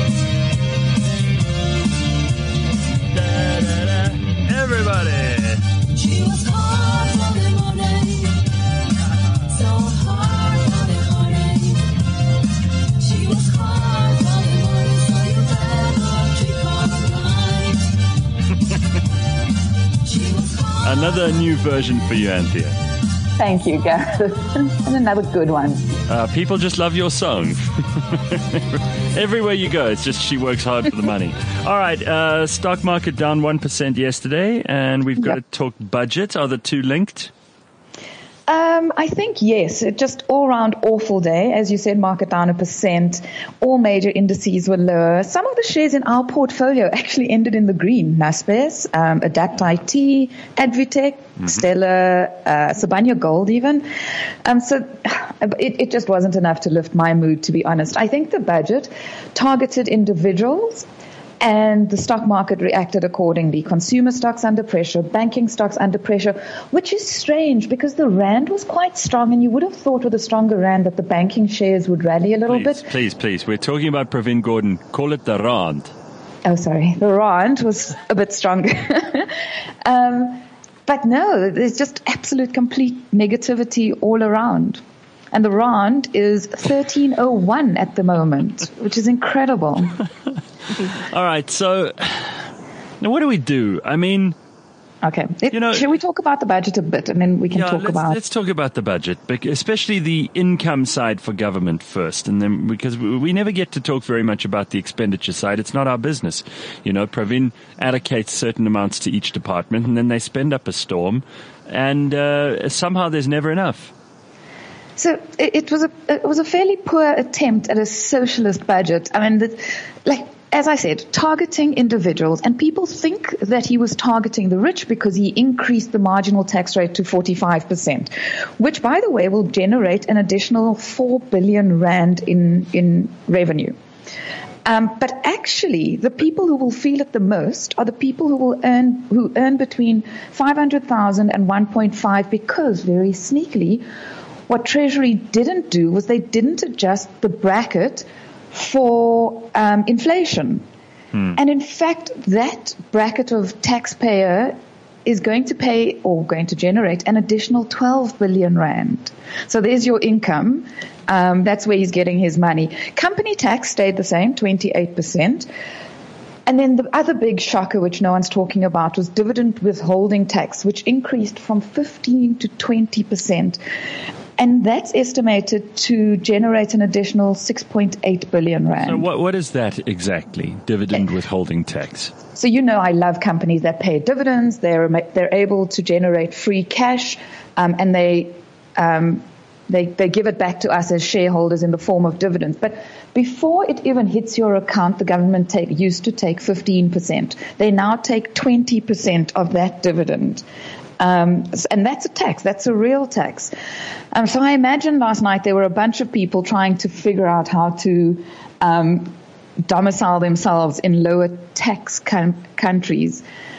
Da, da, da. Everybody. She was hard for the morning. So hard for the morning. She was hard for the morning, so you better treat her right. Another new version for you, Anthea. Thank you, Gareth. And another good one. Uh, people just love your song. Everywhere you go, it's just she works hard for the money. All right, uh, stock market down one percent yesterday, and we've got yep. to talk budget. Are the two linked? Um, I think yes. It just all round awful day. As you said, market down a percent. All major indices were lower. Some of the shares in our portfolio actually ended in the green. Naspers, um, Adapt I T, Advitech, mm-hmm. Stellar, uh, Sibanye Gold even. Um, so it, it just wasn't enough to lift my mood, to be honest. I think the budget targeted individuals, and the stock market reacted accordingly. Consumer stocks under pressure, banking stocks under pressure, which is strange because the rand was quite strong, and you would have thought with a stronger rand that the banking shares would rally a little please, bit. Please, please. We're talking about Pravin Gordhan. Call it the rand. Oh, sorry. The rand was a bit stronger. um, but no, there's just absolute complete negativity all around. And the rand is thirteen oh one at the moment, which is incredible. All right, so now what do we do? I mean, okay, it, you know, should we talk about the budget a bit, and then we can yeah, talk let's, about. Let's talk about the budget, especially the income side for government first, and then because we never get to talk very much about the expenditure side. It's not our business, you know. Pravin allocates certain amounts to each department, and then they spend up a storm, and uh, somehow there's never enough. So it, it was a it was a fairly poor attempt at a socialist budget. I mean, the, like. As I said, targeting individuals, and people think that he was targeting the rich because he increased the marginal tax rate to forty-five percent, which, by the way, will generate an additional four billion rand in, in revenue. Um, but actually, the people who will feel it the most are the people who will earn, who earn between five hundred thousand and one point five, because very sneakily, what Treasury didn't do was they didn't adjust the bracket for um, inflation. Hmm. And in fact, that bracket of taxpayer is going to pay or going to generate an additional twelve billion rand. So there's your income. Um, that's where he's getting his money. Company tax stayed the same, twenty-eight percent. And then the other big shocker, which no one's talking about, was dividend withholding tax, which increased from fifteen to twenty percent. And that's estimated to generate an additional six point eight billion rand. So what, what is that exactly, dividend withholding tax? So you know I love companies that pay dividends. They're they're able to generate free cash, um, and they, um, they they give it back to us as shareholders in the form of dividends. But before it even hits your account, the government take, used to take fifteen percent. They now take twenty percent of that dividend. Um, and that's a tax. That's a real tax. Um, so I imagine last night there were a bunch of people trying to figure out how to um, domicile themselves in lower tax com- countries.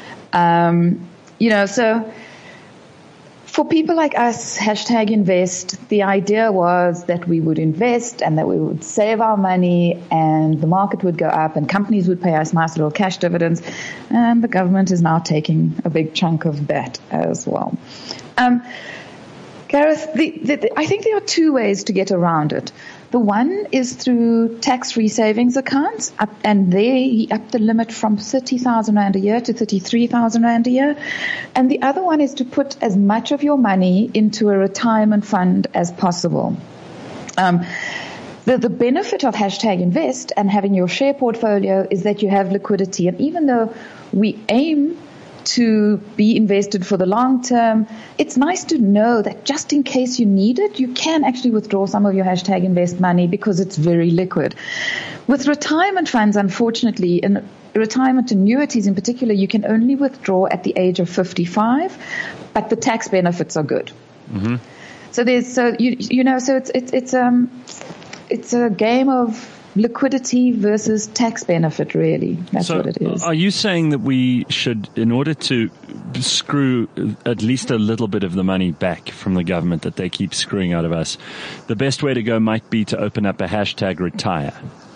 Um, you know, so for people like us, hashtag invest, the idea was that we would invest and that we would save our money and the market would go up and companies would pay us nice little cash dividends. And the government is now taking a big chunk of that as well. Um, Gareth, the, the, the, I think there are two ways to get around it. The one is through tax-free savings accounts, up, and there he upped the limit from thirty thousand rand a year to thirty-three thousand rand a year. And the other one is to put as much of your money into a retirement fund as possible. Um, the, the benefit of hashtag invest and having your share portfolio is that you have liquidity. And even though we aim to be invested for the long term, it's nice to know that just in case you need it, you can actually withdraw some of your hashtag invest money because it's very liquid. With retirement funds, unfortunately, and retirement annuities in particular, you can only withdraw at the age of fifty-five, but the tax benefits are good. Mm-hmm. So there's, so you you know, so it's it's it's um it's a game of liquidity versus tax benefit, really. That's so what it is. Are you saying that we should, in order to screw at least a little bit of the money back from the government that they keep screwing out of us, the best way to go might be to open up a hashtag retire?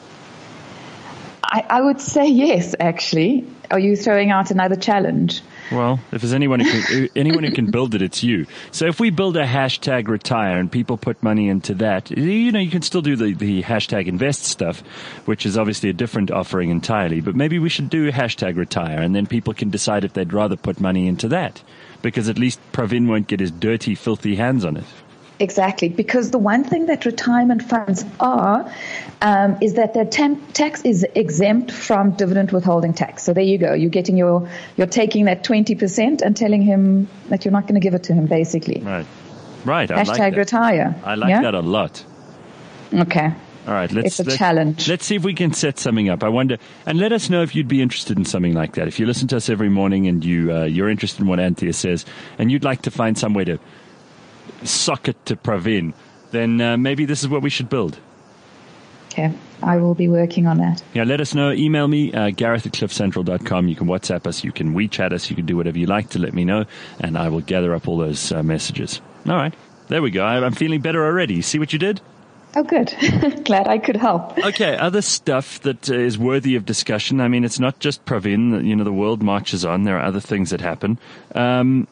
I, I would say yes, actually. Are you throwing out another challenge? Well, if there's anyone who can, anyone who can build it, it's you. So if we build a hashtag retire and people put money into that, you know, you can still do the, the hashtag invest stuff, which is obviously a different offering entirely. But maybe we should do hashtag retire, and then people can decide if they'd rather put money into that, because at least Pravin won't get his dirty, filthy hands on it. Exactly, because the one thing that retirement funds are um, is that their tam- tax is exempt from dividend withholding tax. So there you go. You're getting your, you're taking that twenty percent and telling him that you're not going to give it to him, basically. Right, right. I Hashtag like that. retire. I like yeah? that a lot. Okay. All right, let's, it's a let's, challenge. Let's see if we can set something up. I wonder, and let us know if you'd be interested in something like that. If you listen to us every morning and you uh, you're interested in what Anthea says, and you'd like to find some way to sock it to Pravin, then uh, maybe this is what we should build. Okay, I will be working on that. Yeah, let us know. Email me, uh, Gareth at cliff central dot com. You can WhatsApp us. You can WeChat us. You can do whatever you like to let me know, and I will gather up all those uh, messages. All right, there we go. I, I'm feeling better already. See what you did? Oh, good. Glad I could help. Okay, other stuff that uh, is worthy of discussion. I mean, it's not just Pravin. You know, the world marches on. There are other things that happen. Um,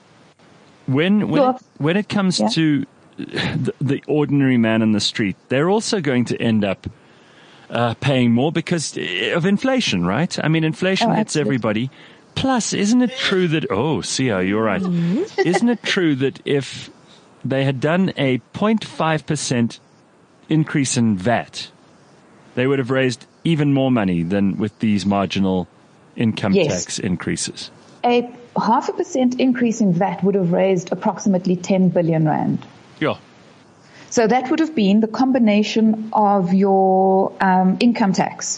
when when it, when it comes yeah. to the, the ordinary man in the street, they're also going to end up uh, paying more because of inflation, right? I mean, inflation oh, hits everybody. Plus, isn't it true that, oh, Sia, you're right. Isn't it true that if they had done a zero point five percent increase in V A T, they would have raised even more money than with these marginal income yes. tax increases? A half a percent increase in V A T would have raised approximately ten billion rand. Yeah. So that would have been the combination of your um, income tax.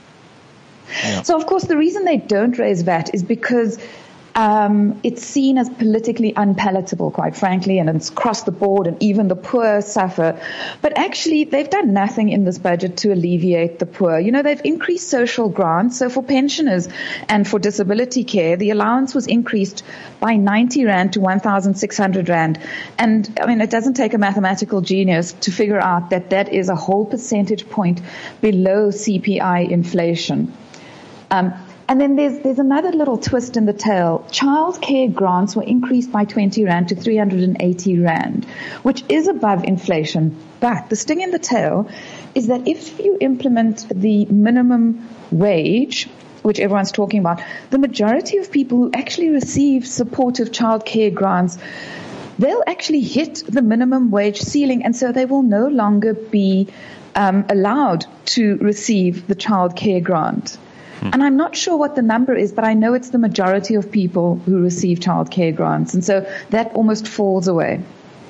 Yeah. So, of course, the reason they don't raise V A T is because um, it's seen as politically unpalatable, quite frankly, and it's across the board, and even the poor suffer. But actually, they've done nothing in this budget to alleviate the poor. You know, they've increased social grants. So for pensioners and for disability care, the allowance was increased by ninety rand to one thousand six hundred rand. And, I mean, it doesn't take a mathematical genius to figure out that that is a whole percentage point below C P I inflation. Um, and then there's there's another little twist in the tail. Child care grants were increased by twenty rand to three hundred eighty rand, which is above inflation. But the sting in the tail is that if you implement the minimum wage, which everyone's talking about, the majority of people who actually receive supportive child care grants, they'll actually hit the minimum wage ceiling, and so they will no longer be um, allowed to receive the child care grant. And I'm not sure what the number is, but I know it's the majority of people who receive childcare grants. And so that almost falls away.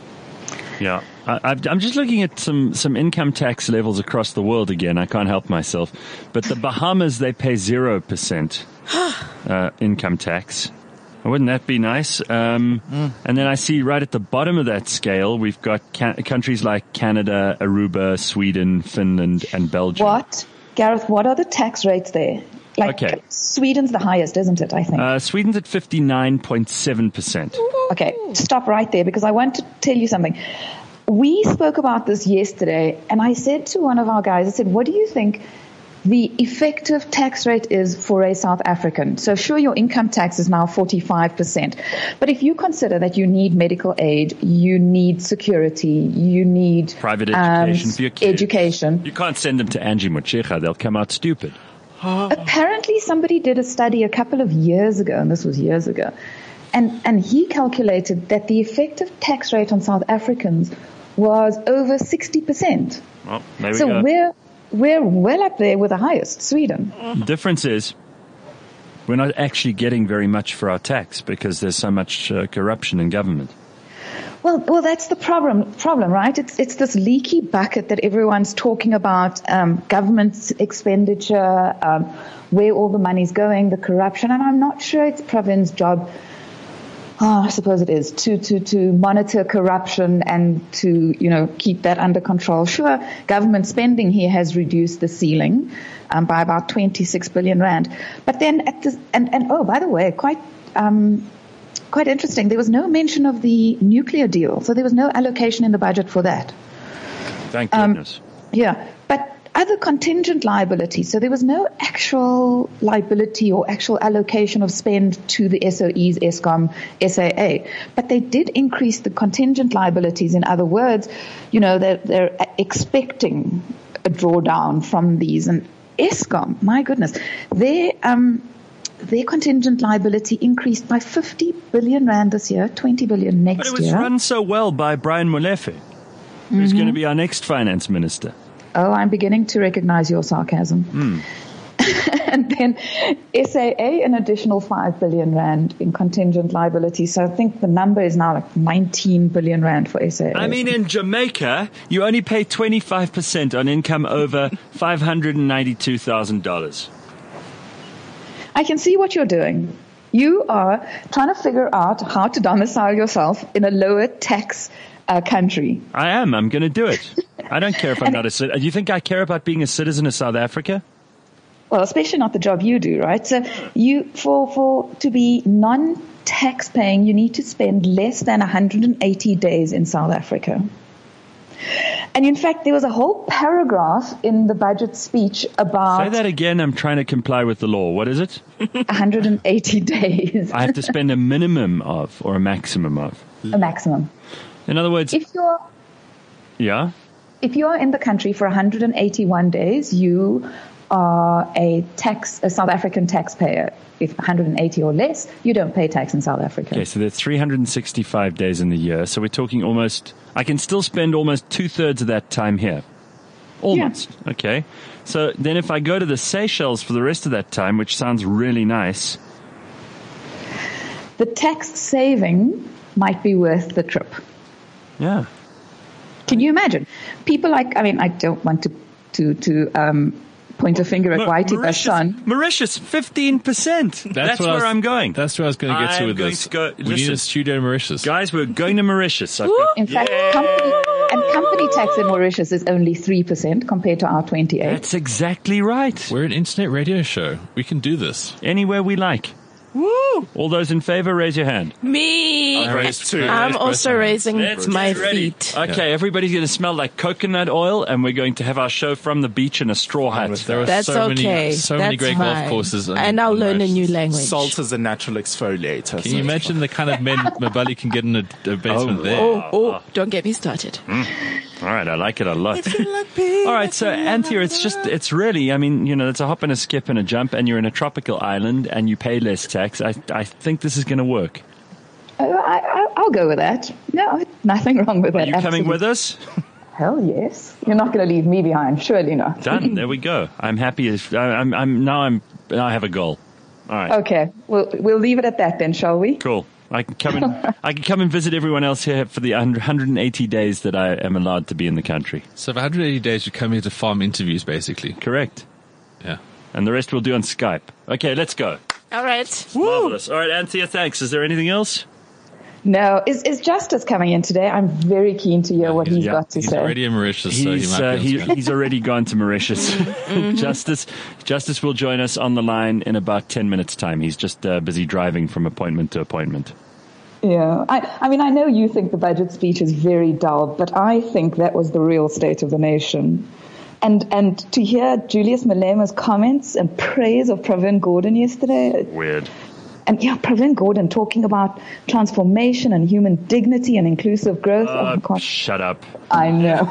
Yeah. I, I'm just looking at some, some income tax levels across the world again. I can't help myself. But the Bahamas, they pay zero percent uh, income tax. Wouldn't that be nice? Um, mm. And then I see right at the bottom of that scale, we've got ca- countries like Canada, Aruba, Sweden, Finland, and Belgium. What? Gareth, what are the tax rates there? Like, okay. Sweden's the highest, isn't it, I think? Uh, Sweden's at fifty-nine point seven percent. Okay, stop right there because I want to tell you something. We spoke about this yesterday, and I said to one of our guys, I said, what do you think the effective tax rate is for a South African. So sure, your income tax is now forty-five percent. But if you consider that you need medical aid, you need security, you need private education um, for your kids. Education. You can't send them to Angie Mochecha. They'll come out stupid. Apparently somebody did a study a couple of years ago, and this was years ago, and, and he calculated that the effective tax rate on South Africans was over sixty percent. Well, there we so go. we're We're well up there with the highest, Sweden. The difference is we're not actually getting very much for our tax because there's so much uh, corruption in government. Well, well, that's the problem, problem, right? It's, it's this leaky bucket that everyone's talking about, um, government expenditure, um, where all the money's going, the corruption, and I'm not sure it's Pravin's job. Oh, I suppose it is to, to, to monitor corruption and to, you know, keep that under control. Sure, government spending here has reduced the ceiling um, by about twenty-six billion rand. But then at the, and, and oh, by the way, quite, um, quite interesting. There was no mention of the nuclear deal. So there was no allocation in the budget for that. Thank goodness. Um, yeah. But other contingent liabilities. So there was no actual liability or actual allocation of spend to the S O Es, Eskom, S A A. But they did increase the contingent liabilities. In other words, you know, they're, they're expecting a drawdown from these. And Eskom, my goodness, their, um, their contingent liability increased by fifty billion rand this year, twenty billion next year. But it was year. run so well by Brian Molefe, who's Mm-hmm. going to be our next finance minister. Oh, I'm beginning to recognize your sarcasm. Mm. And then S A A, an additional five billion rand in contingent liability. So I think the number is now like nineteen billion rand for S A A. I mean, in Jamaica, you only pay twenty-five percent on income over five hundred ninety-two thousand dollars. I can see what you're doing. You are trying to figure out how to domicile yourself in a lower tax uh, country. I am. I'm going to do it. I don't care if I'm not a citizen. Do you think I care about being a citizen of South Africa? Well, especially not the job you do, right? So you, for, for, to be non-tax paying, you need to spend less than one hundred eighty days in South Africa. And in fact, there was a whole paragraph in the budget speech about Say that again. I'm trying to comply with the law. What is it? one hundred eighty days. I have to spend a minimum of or a maximum of. A maximum. In other words, If you're, yeah. if you are in the country for one hundred eighty-one days, you are a tax, a South African taxpayer. If one hundred eighty or less, you don't pay tax in South Africa. Okay, so there's three hundred sixty-five days in the year. So we're talking almost, I can still spend almost two thirds of that time here. Almost. Yeah. Okay. So then if I go to the Seychelles for the rest of that time, which sounds really nice. The tax saving might be worth the trip. Yeah. Can you imagine? People like, I mean, I don't want to, to, to, um, point a finger at Ma- Whitey Mauritius, Bashan. Mauritius, fifteen percent. That's, That's what I where was- I'm going. That's where I was going to get to I'm with going this. to go- we need listen. a studio in Mauritius. Guys, we're going to Mauritius. I've got- In fact, company, and company tax in Mauritius is only three percent compared to our twenty-eight. That's exactly right. We're an internet radio show. We can do this. Anywhere we like. Woo! All those in favor, raise your hand. Me. I raised two. I'm also raising Let's my get ready. feet. Okay, everybody's going to smell like coconut oil, and we're going to have our show from the beach in a straw hut. There are That's so okay. many, so many That's great fine. golf courses. on- And I'll on learn a Mauritius. new language. Salt is a natural exfoliator. Can you imagine the kind of men Mabali can get in a, a basement Oh, there? Oh, oh, don't get me started. All right, I like it a lot. All right, so Anthea, it's just, it's really, I mean, you know, it's a hop and a skip and a jump, and you're in a tropical island, and you pay less tax. I, I think this is going to work. Oh, I, I, I'll go with that. No, nothing wrong with Are that. you coming absolutely. with us? Hell yes. You're not going to leave me behind. Surely not. Done. There we go. I'm happy. As, I, I'm, I'm now. I'm. Now I have a goal. All right. Okay. We'll, we'll leave it at that then, shall we? Cool. I can come and I can come and visit everyone else here for the one hundred eighty days that I am allowed to be in the country. So for one hundred eighty days, you come here to farm interviews, basically. Correct. Yeah. And the rest we'll do on Skype. Okay, let's go. All right. Marvelous. All right, Anthea, thanks. Is there anything else? No. Is, is Justice coming in today? I'm very keen to hear what he's yeah, got to He's say. already in Mauritius, so he He's, might uh, be he, able to- he's already gone to Mauritius. Justice Justice will join us on the line in about ten minutes' time. He's just uh, busy driving from appointment to appointment. Yeah. I, I mean, I know you think the budget speech is very dull, but I think that was the real state of the nation. And and to hear Julius Malema's comments and praise of Pravin Gordhan yesterday. Weird. And yeah, Pravin Gordhan talking about transformation and human dignity and inclusive growth. Uh, oh, God. Shut up. I know.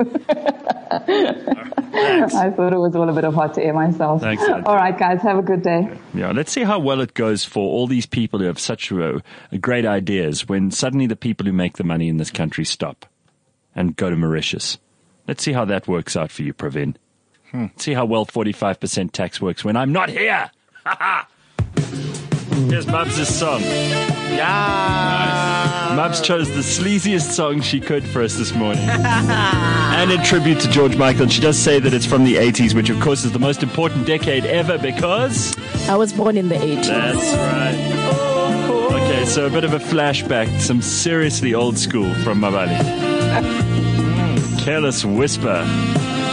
I thought it was all a bit of hot air myself. Thanks, Andrew. All right, guys, have a good day. Yeah, let's see how well it goes for all these people who have such uh, great ideas when suddenly the people who make the money in this country stop and go to Mauritius. Let's see how that works out for you, Pravin. Hmm. See how well forty-five percent tax works when I'm not here. Ha ha! Here's Mubs' song. Yeah. Nice. Mubs chose the sleaziest song she could for us this morning. And in tribute to George Michael. And she does say that it's from the eighties, which of course is the most important decade ever because... I was born in the eighties. That's right. Okay, so a bit of a flashback. Some seriously old school from Mabali. Careless Whisper.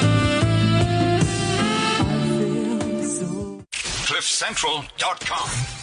cliff central dot com